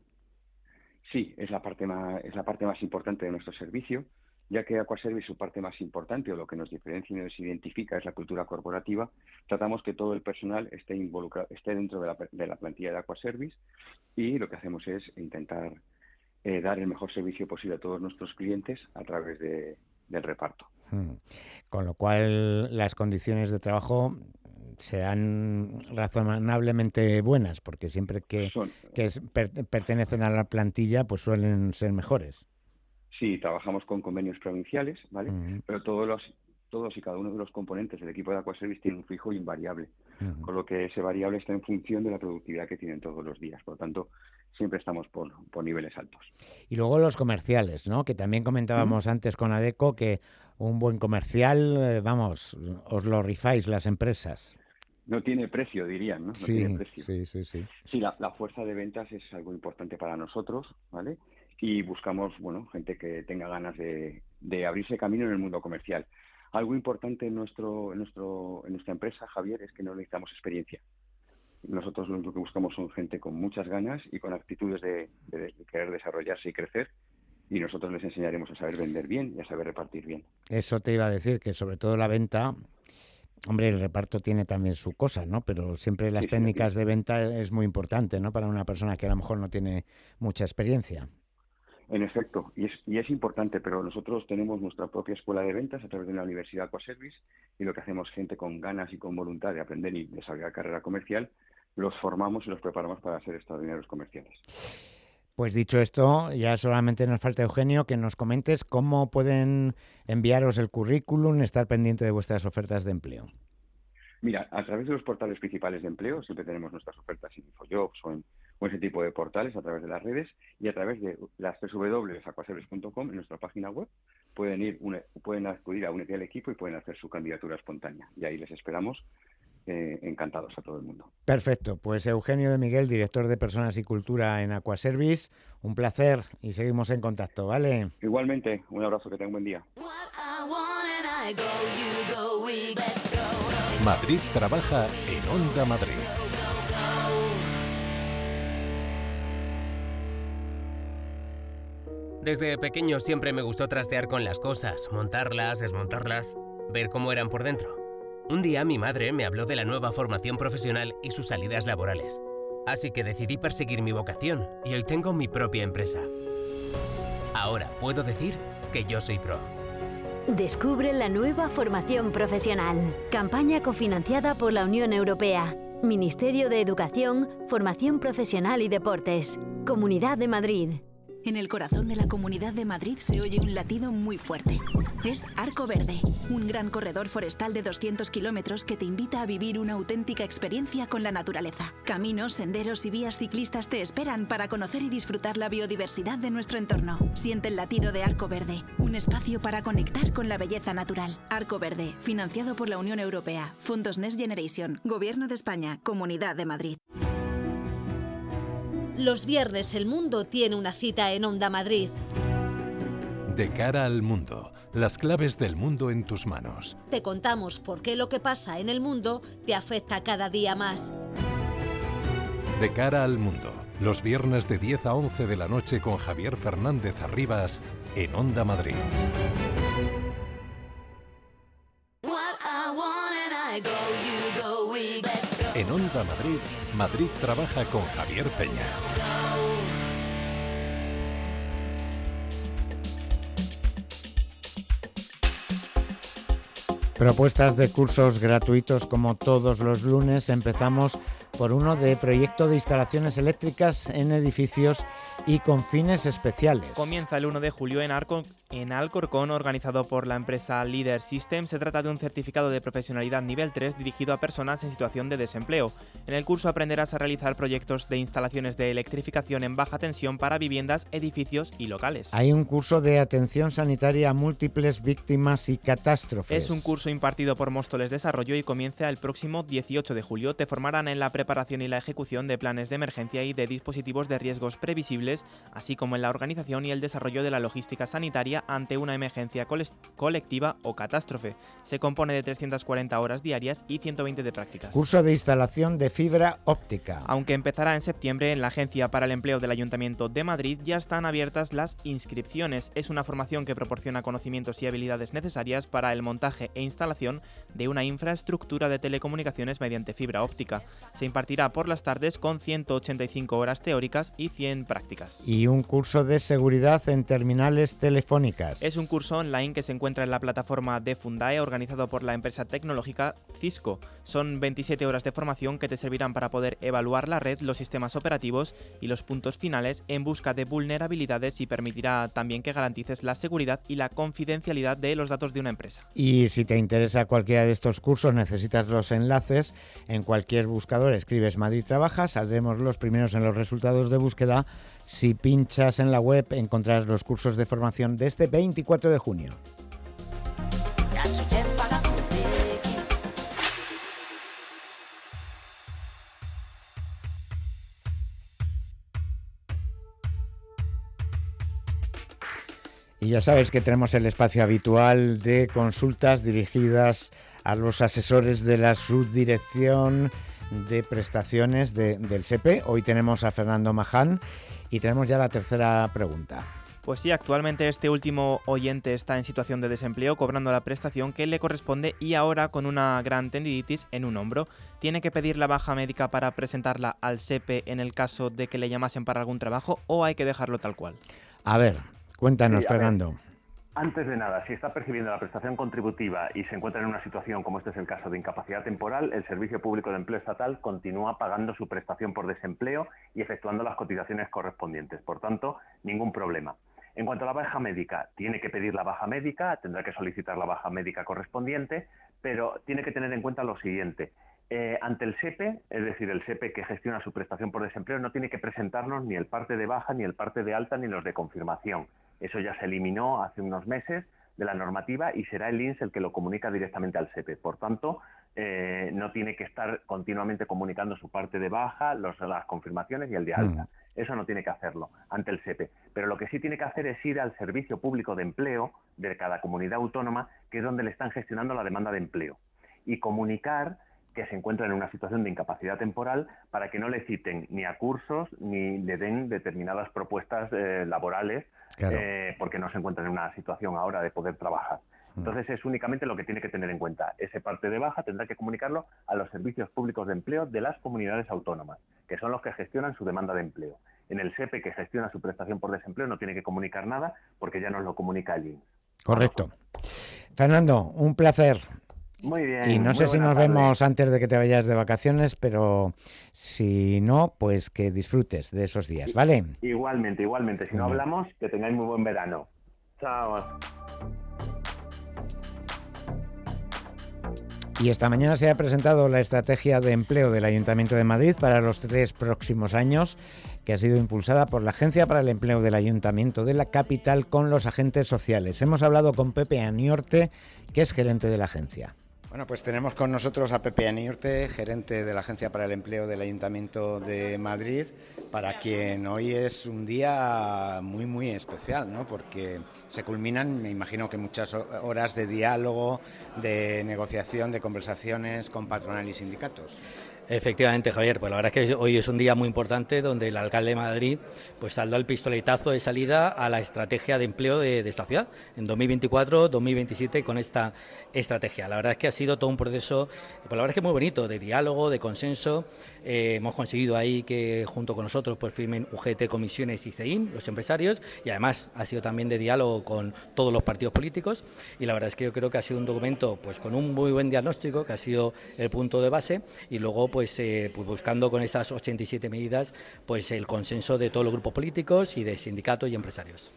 Sí, es la parte más, es la parte más importante de nuestro servicio, ya que Aquaservice, su parte más importante o lo que nos diferencia y nos identifica es la cultura corporativa. Tratamos que todo el personal esté involucrado, esté dentro de la, de la plantilla de Aquaservice, y lo que hacemos es intentar eh, dar el mejor servicio posible a todos nuestros clientes a través de, del reparto. Hmm. Con lo cual las condiciones de trabajo sean razonablemente buenas, porque siempre que, Son, que es, per, pertenecen a la plantilla pues suelen ser mejores. Sí, trabajamos con convenios provinciales, ¿vale? Uh-huh. Pero todos los todos y cada uno de los componentes del equipo de Aquaservice tiene un fijo invariable, uh-huh. con lo que ese variable está en función de la productividad que tienen todos los días. Por lo tanto, siempre estamos por, por niveles altos. Y luego los comerciales, ¿no? Que también comentábamos uh-huh. antes con Adecco que un buen comercial, eh, vamos, os lo rifáis las empresas. No tiene precio, dirían, ¿no? No sí, tiene precio. Sí, sí, sí. Sí, la, la fuerza de ventas es algo importante para nosotros, ¿vale? Y buscamos, bueno, gente que tenga ganas de, de abrirse camino en el mundo comercial. Algo importante en nuestro, en nuestro, en nuestra empresa, Javier, es que no necesitamos experiencia. Nosotros lo que buscamos son gente con muchas ganas y con actitudes de, de, de querer desarrollarse y crecer. Y nosotros les enseñaremos a saber vender bien y a saber repartir bien. Eso te iba a decir, que sobre todo la venta, hombre, el reparto tiene también su cosa, ¿no? Pero siempre las sí, técnicas sí, sí. de venta es muy importante, ¿no? Para una persona que a lo mejor no tiene mucha experiencia. En efecto, y es, y es importante, pero nosotros tenemos nuestra propia escuela de ventas a través de la Universidad Aquaservice, y lo que hacemos, gente con ganas y con voluntad de aprender y desarrollar carrera comercial, los formamos y los preparamos para ser extraordinarios comerciales. Pues dicho esto, ya solamente nos falta, Eugenio, que nos comentes cómo pueden enviaros el currículum, estar pendiente de vuestras ofertas de empleo. Mira, a través de los portales principales de empleo, siempre tenemos nuestras ofertas en InfoJobs o en o ese tipo de portales a través de las redes, y a través de las doble u doble u doble u punto aquaservice punto com en nuestra página web pueden ir une, pueden acudir a unirse al equipo y pueden hacer su candidatura espontánea, y ahí les esperamos eh, encantados a todo el mundo. Perfecto, pues Eugenio de Miguel, director de Personas y Cultura en Aquaservice, un placer y seguimos en contacto, ¿vale? Igualmente, un abrazo, que tengan un buen día. Madrid trabaja en Onda Madrid. Desde pequeño siempre me gustó trastear con las cosas, montarlas, desmontarlas, ver cómo eran por dentro. Un día mi madre me habló de la nueva formación profesional y sus salidas laborales. Así que decidí perseguir mi vocación y hoy tengo mi propia empresa. Ahora puedo decir que yo soy pro. Descubre la nueva formación profesional. Campaña cofinanciada por la Unión Europea. Ministerio de Educación, Formación Profesional y Deportes. Comunidad de Madrid. En el corazón de la Comunidad de Madrid se oye un latido muy fuerte. Es Arco Verde, un gran corredor forestal de doscientos kilómetros que te invita a vivir una auténtica experiencia con la naturaleza. Caminos, senderos y vías ciclistas te esperan para conocer y disfrutar la biodiversidad de nuestro entorno. Siente el latido de Arco Verde, un espacio para conectar con la belleza natural. Arco Verde, financiado por la Unión Europea, Fondos Next Generation, Gobierno de España, Comunidad de Madrid. Los viernes el mundo tiene una cita en Onda Madrid. De cara al mundo, las claves del mundo en tus manos. Te contamos por qué lo que pasa en el mundo te afecta cada día más. De cara al mundo, los viernes de diez a once de la noche con Javier Fernández Arribas en Onda Madrid. En Onda Madrid, Madrid trabaja con Javier Peña. Propuestas de cursos gratuitos como todos los lunes. Empezamos por uno de proyecto de instalaciones eléctricas en edificios y con fines especiales. Comienza el uno de julio en Arco En Alcorcón, organizado por la empresa Leader System, se trata de un certificado de profesionalidad nivel tres dirigido a personas en situación de desempleo. En el curso aprenderás a realizar proyectos de instalaciones de electrificación en baja tensión para viviendas, edificios y locales. Hay un curso de atención sanitaria a múltiples víctimas y catástrofes. Es un curso impartido por Móstoles Desarrollo y comienza el próximo dieciocho de julio. Te formarán en la preparación y la ejecución de planes de emergencia y de dispositivos de riesgos previsibles, así como en la organización y el desarrollo de la logística sanitaria ante una emergencia colectiva o catástrofe. Se compone de trescientas cuarenta horas diarias y ciento veinte de prácticas. Curso de instalación de fibra óptica. Aunque empezará en septiembre, en la Agencia para el Empleo del Ayuntamiento de Madrid ya están abiertas las inscripciones. Es una formación que proporciona conocimientos y habilidades necesarias para el montaje e instalación de una infraestructura de telecomunicaciones mediante fibra óptica. Se impartirá por las tardes con ciento ochenta y cinco horas teóricas y cien prácticas. Y un curso de seguridad en terminales telefónicas. Es un curso online que se encuentra en la plataforma de Fundae, organizado por la empresa tecnológica Cisco. Son veintisiete horas de formación que te servirán para poder evaluar la red, los sistemas operativos y los puntos finales en busca de vulnerabilidades, y permitirá también que garantices la seguridad y la confidencialidad de los datos de una empresa. Y si te interesa cualquiera de estos cursos, necesitas los enlaces. En cualquier buscador escribes Madrid Trabaja, saldremos los primeros en los resultados de búsqueda. Si pinchas en la web encontrarás los cursos de formación de este veinticuatro de junio. Y ya sabes que tenemos el espacio habitual de consultas dirigidas a los asesores de la Subdirección de Prestaciones de, del S E P. Hoy tenemos a Fernando Maján y tenemos ya la tercera pregunta. Pues sí, actualmente este último oyente está en situación de desempleo, cobrando la prestación que le corresponde y ahora con una gran tendinitis en un hombro. ¿Tiene que pedir la baja médica para presentarla al S E P en el caso de que le llamasen para algún trabajo, o hay que dejarlo tal cual? A ver, cuéntanos, sí, Fernando. Ver. Antes de nada, si está percibiendo la prestación contributiva y se encuentra en una situación como este es el caso de incapacidad temporal, el Servicio Público de Empleo Estatal continúa pagando su prestación por desempleo y efectuando las cotizaciones correspondientes. Por tanto, ningún problema. En cuanto a la baja médica, tiene que pedir la baja médica, tendrá que solicitar la baja médica correspondiente, pero tiene que tener en cuenta lo siguiente. Eh, ante el S E P, es decir, el S E P que gestiona su prestación por desempleo, no tiene que presentarnos ni el parte de baja, ni el parte de alta, ni los de confirmación. Eso ya se eliminó hace unos meses de la normativa y será el I N S el que lo comunica directamente al S E P. Por tanto, eh, no tiene que estar continuamente comunicando su parte de baja, los, las confirmaciones y el de alta. Mm. Eso no tiene que hacerlo ante el S E P. Pero lo que sí tiene que hacer es ir al Servicio Público de Empleo de cada comunidad autónoma, que es donde le están gestionando la demanda de empleo, y comunicar que se encuentra en una situación de incapacidad temporal para que no le citen ni a cursos ni le den determinadas propuestas eh, laborales, claro. eh, porque no se encuentra en una situación ahora de poder trabajar. Entonces es únicamente lo que tiene que tener en cuenta. Ese parte de baja tendrá que comunicarlo a los servicios públicos de empleo de las comunidades autónomas, que son los que gestionan su demanda de empleo. En el S E P, que gestiona su prestación por desempleo, no tiene que comunicar nada porque ya nos lo comunica el I N S. Correcto. Fernando, un placer. Muy bien. Y no sé si nos tarde. vemos antes de que te vayas de vacaciones, pero si no, pues que disfrutes de esos días, ¿vale? Igualmente, igualmente. Si no hablamos, que tengáis muy buen verano. Chao. Y esta mañana se ha presentado la estrategia de empleo del Ayuntamiento de Madrid para los tres próximos años, que ha sido impulsada por la Agencia para el Empleo del Ayuntamiento de la capital con los agentes sociales. Hemos hablado con Pepe Aniorte, que es gerente de la agencia. Bueno, pues tenemos con nosotros a Pepe Aniorte, gerente de la Agencia para el Empleo del Ayuntamiento de Madrid, para quien hoy es un día muy, muy especial, ¿no? Porque se culminan, me imagino que muchas horas de diálogo, de negociación, de conversaciones con patronal y sindicatos. Efectivamente, Javier, pues la verdad es que hoy es un día muy importante donde el alcalde de Madrid pues ha dado el pistoletazo de salida a la estrategia de empleo de, de esta ciudad en dos mil veinticuatro dos mil veintisiete con esta estrategia. La verdad es que ha sido todo un proceso, pues la verdad es que muy bonito, de diálogo, de consenso. Eh, hemos conseguido ahí que junto con nosotros pues firmen U G T, comisiones y C E I M, los empresarios, y además ha sido también de diálogo con todos los partidos políticos, y la verdad es que yo creo que ha sido un documento pues con un muy buen diagnóstico, que ha sido el punto de base, y luego pues, eh, pues buscando con esas ochenta y siete medidas pues el consenso de todos los grupos políticos y de sindicatos y empresarios.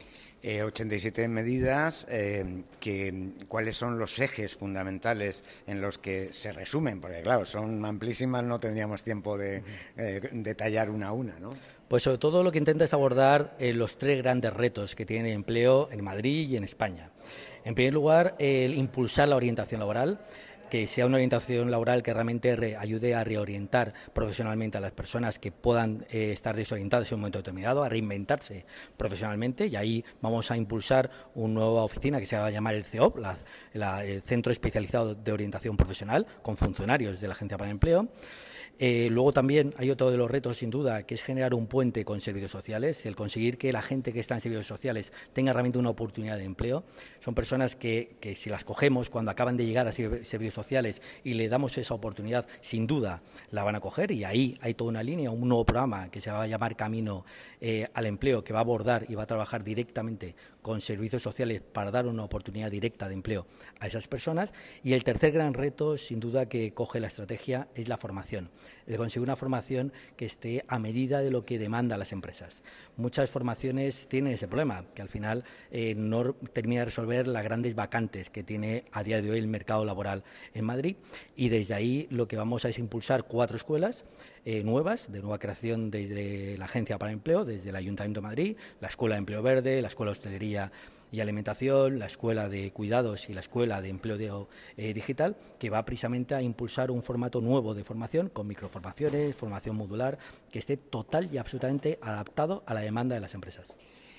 Eh, ochenta y siete medidas, eh, que, ¿cuáles son los ejes fundamentales en los que se resumen? Porque claro, son amplísimas, no tendríamos tiempo de eh, detallar una a una, ¿no? Pues sobre todo lo que intenta es abordar eh, los tres grandes retos que tiene el empleo en Madrid y en España. En primer lugar, el impulsar la orientación laboral, que sea una orientación laboral que realmente re, ayude a reorientar profesionalmente a las personas que puedan eh, estar desorientadas en un momento determinado, a reinventarse profesionalmente, y ahí vamos a impulsar una nueva oficina que se va a llamar el C E O P, la, la, el Centro Especializado de Orientación Profesional, con funcionarios de la Agencia para el Empleo. Eh, luego también hay otro de los retos, sin duda, que es generar un puente con servicios sociales, el conseguir que la gente que está en servicios sociales tenga realmente una oportunidad de empleo. Son personas que, que si las cogemos cuando acaban de llegar a servicios sociales y le damos esa oportunidad, sin duda la van a coger, y ahí hay toda una línea, un nuevo programa que se va a llamar Camino eh, al Empleo, que va a abordar y va a trabajar directamente con servicios sociales para dar una oportunidad directa de empleo a esas personas. Y el tercer gran reto, sin duda, que coge la estrategia es la formación. El conseguir una formación que esté a medida de lo que demandan las empresas. Muchas formaciones tienen ese problema, que al final eh, no termina de resolver las grandes vacantes que tiene a día de hoy el mercado laboral en Madrid, y desde ahí lo que vamos a es impulsar cuatro escuelas eh, nuevas, de nueva creación desde la Agencia para el Empleo, desde el Ayuntamiento de Madrid, la Escuela de Empleo Verde, la Escuela de Hostelería y Alimentación, la Escuela de Cuidados y la Escuela de Empleo eh, Digital, que va precisamente a impulsar un formato nuevo de formación, con microformaciones, formación modular, que esté total y absolutamente adaptado a la demanda de las empresas.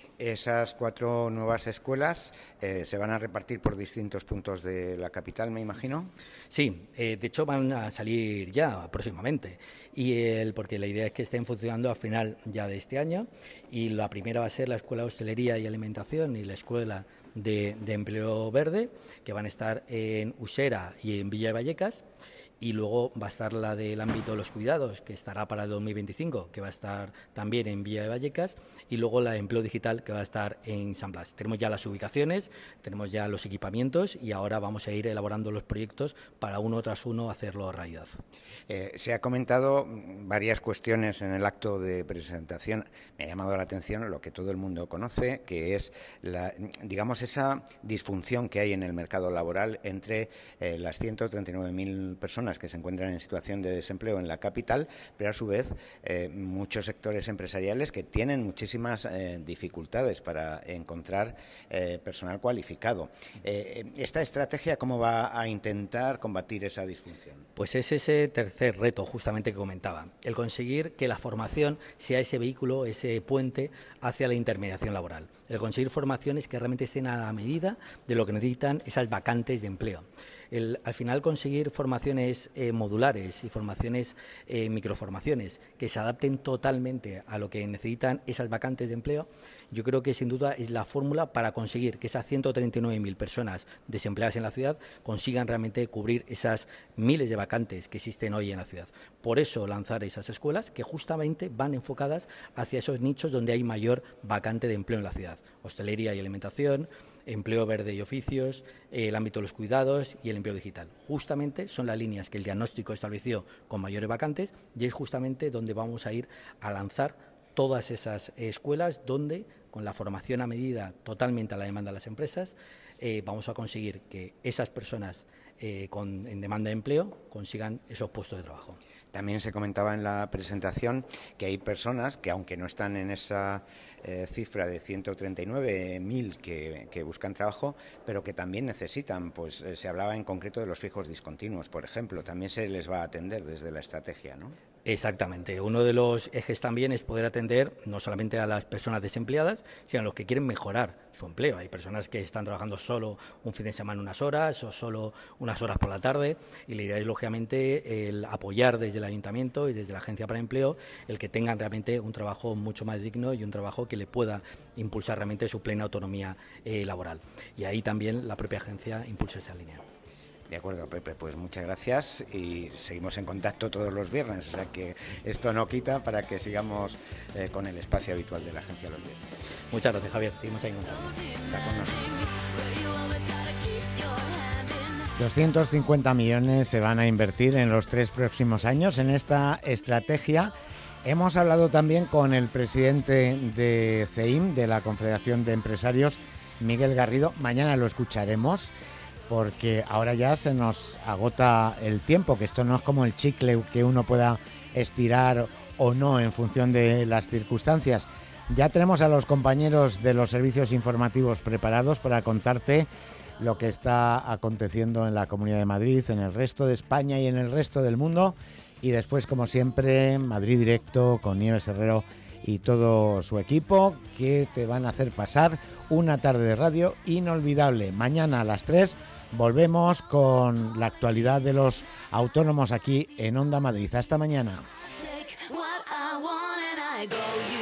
Esas cuatro nuevas escuelas eh, se van a repartir por distintos puntos de la capital, me imagino. Sí, eh, de hecho van a salir ya próximamente, y el, porque la idea es que estén funcionando al final ya de este año, y la primera va a ser la Escuela de Hostelería y Alimentación y la Escuela de, de Empleo Verde, que van a estar en Usera y en Villa de Vallecas. Y luego va a estar la del ámbito de los cuidados, que estará para el dos mil veinticinco, que va a estar también en Villa de Vallecas, y luego la de Empleo Digital, que va a estar en San Blas. Tenemos ya las ubicaciones, tenemos ya los equipamientos, y ahora vamos a ir elaborando los proyectos para uno tras uno hacerlo realidad. Eh, se ha comentado varias cuestiones en el acto de presentación. Me ha llamado la atención lo que todo el mundo conoce, que es, la, digamos, esa disfunción que hay en el mercado laboral entre eh, las ciento treinta y nueve mil personas que se encuentran en situación de desempleo en la capital, pero a su vez eh, muchos sectores empresariales que tienen muchísimas eh, dificultades para encontrar eh, personal cualificado. Eh, ¿Esta estrategia cómo va a intentar combatir esa disfunción? Pues es ese tercer reto justamente que comentaba, el conseguir que la formación sea ese vehículo, ese puente hacia la intermediación laboral, el conseguir formaciones que realmente estén a la medida de lo que necesitan esas vacantes de empleo. El, al final conseguir formaciones eh, modulares y formaciones, eh, microformaciones, que se adapten totalmente a lo que necesitan esas vacantes de empleo, yo creo que sin duda es la fórmula para conseguir que esas ciento treinta y nueve mil personas desempleadas en la ciudad consigan realmente cubrir esas miles de vacantes que existen hoy en la ciudad. Por eso lanzar esas escuelas que justamente van enfocadas hacia esos nichos donde hay mayor vacante de empleo en la ciudad: hostelería y alimentación, empleo verde y oficios, el ámbito de los cuidados y el empleo digital. Justamente son las líneas que el diagnóstico estableció con mayores vacantes, y es justamente donde vamos a ir a lanzar todas esas escuelas donde, con la formación a medida totalmente a la demanda de las empresas, eh, vamos a conseguir que esas personas eh, con, en demanda de empleo consigan esos puestos de trabajo. También se comentaba en la presentación que hay personas que, aunque no están en esa eh, cifra de ciento treinta y nueve mil que, que buscan trabajo, pero que también necesitan, pues eh, se hablaba en concreto de los fijos discontinuos, por ejemplo, también se les va a atender desde la estrategia, ¿no? Exactamente. Uno de los ejes también es poder atender no solamente a las personas desempleadas, sino a los que quieren mejorar su empleo. Hay personas que están trabajando solo un fin de semana unas horas o solo unas horas por la tarde, y la idea es, lógicamente, el apoyar desde el Ayuntamiento y desde la Agencia para el Empleo el que tengan realmente un trabajo mucho más digno y un trabajo que le pueda impulsar realmente su plena autonomía eh, laboral. Y ahí también la propia agencia impulsa esa línea. De acuerdo, Pepe, pues muchas gracias y seguimos en contacto todos los viernes, o sea que esto no quita para que sigamos eh, con el espacio habitual de la agencia los viernes. Muchas gracias, Javier, seguimos ahí en contacto. Está con nosotros. doscientos cincuenta millones se van a invertir en los tres próximos años en esta estrategia Hemos hablado también con el presidente de C E I M, de la Confederación de Empresarios, Miguel Garrido. Mañana lo escucharemos, porque ahora ya se nos agota el tiempo, que esto no es como el chicle que uno pueda estirar o no en función de las circunstancias. Ya tenemos a los compañeros de los servicios informativos preparados para contarte lo que está aconteciendo en la Comunidad de Madrid, en el resto de España y en el resto del mundo. Y después, como siempre, Madrid Directo con Nieves Herrero y todo su equipo, que te van a hacer pasar una tarde de radio inolvidable. Mañana a las tres volvemos con la actualidad de los autónomos aquí en Onda Madrid. Hasta mañana. What I want and I go.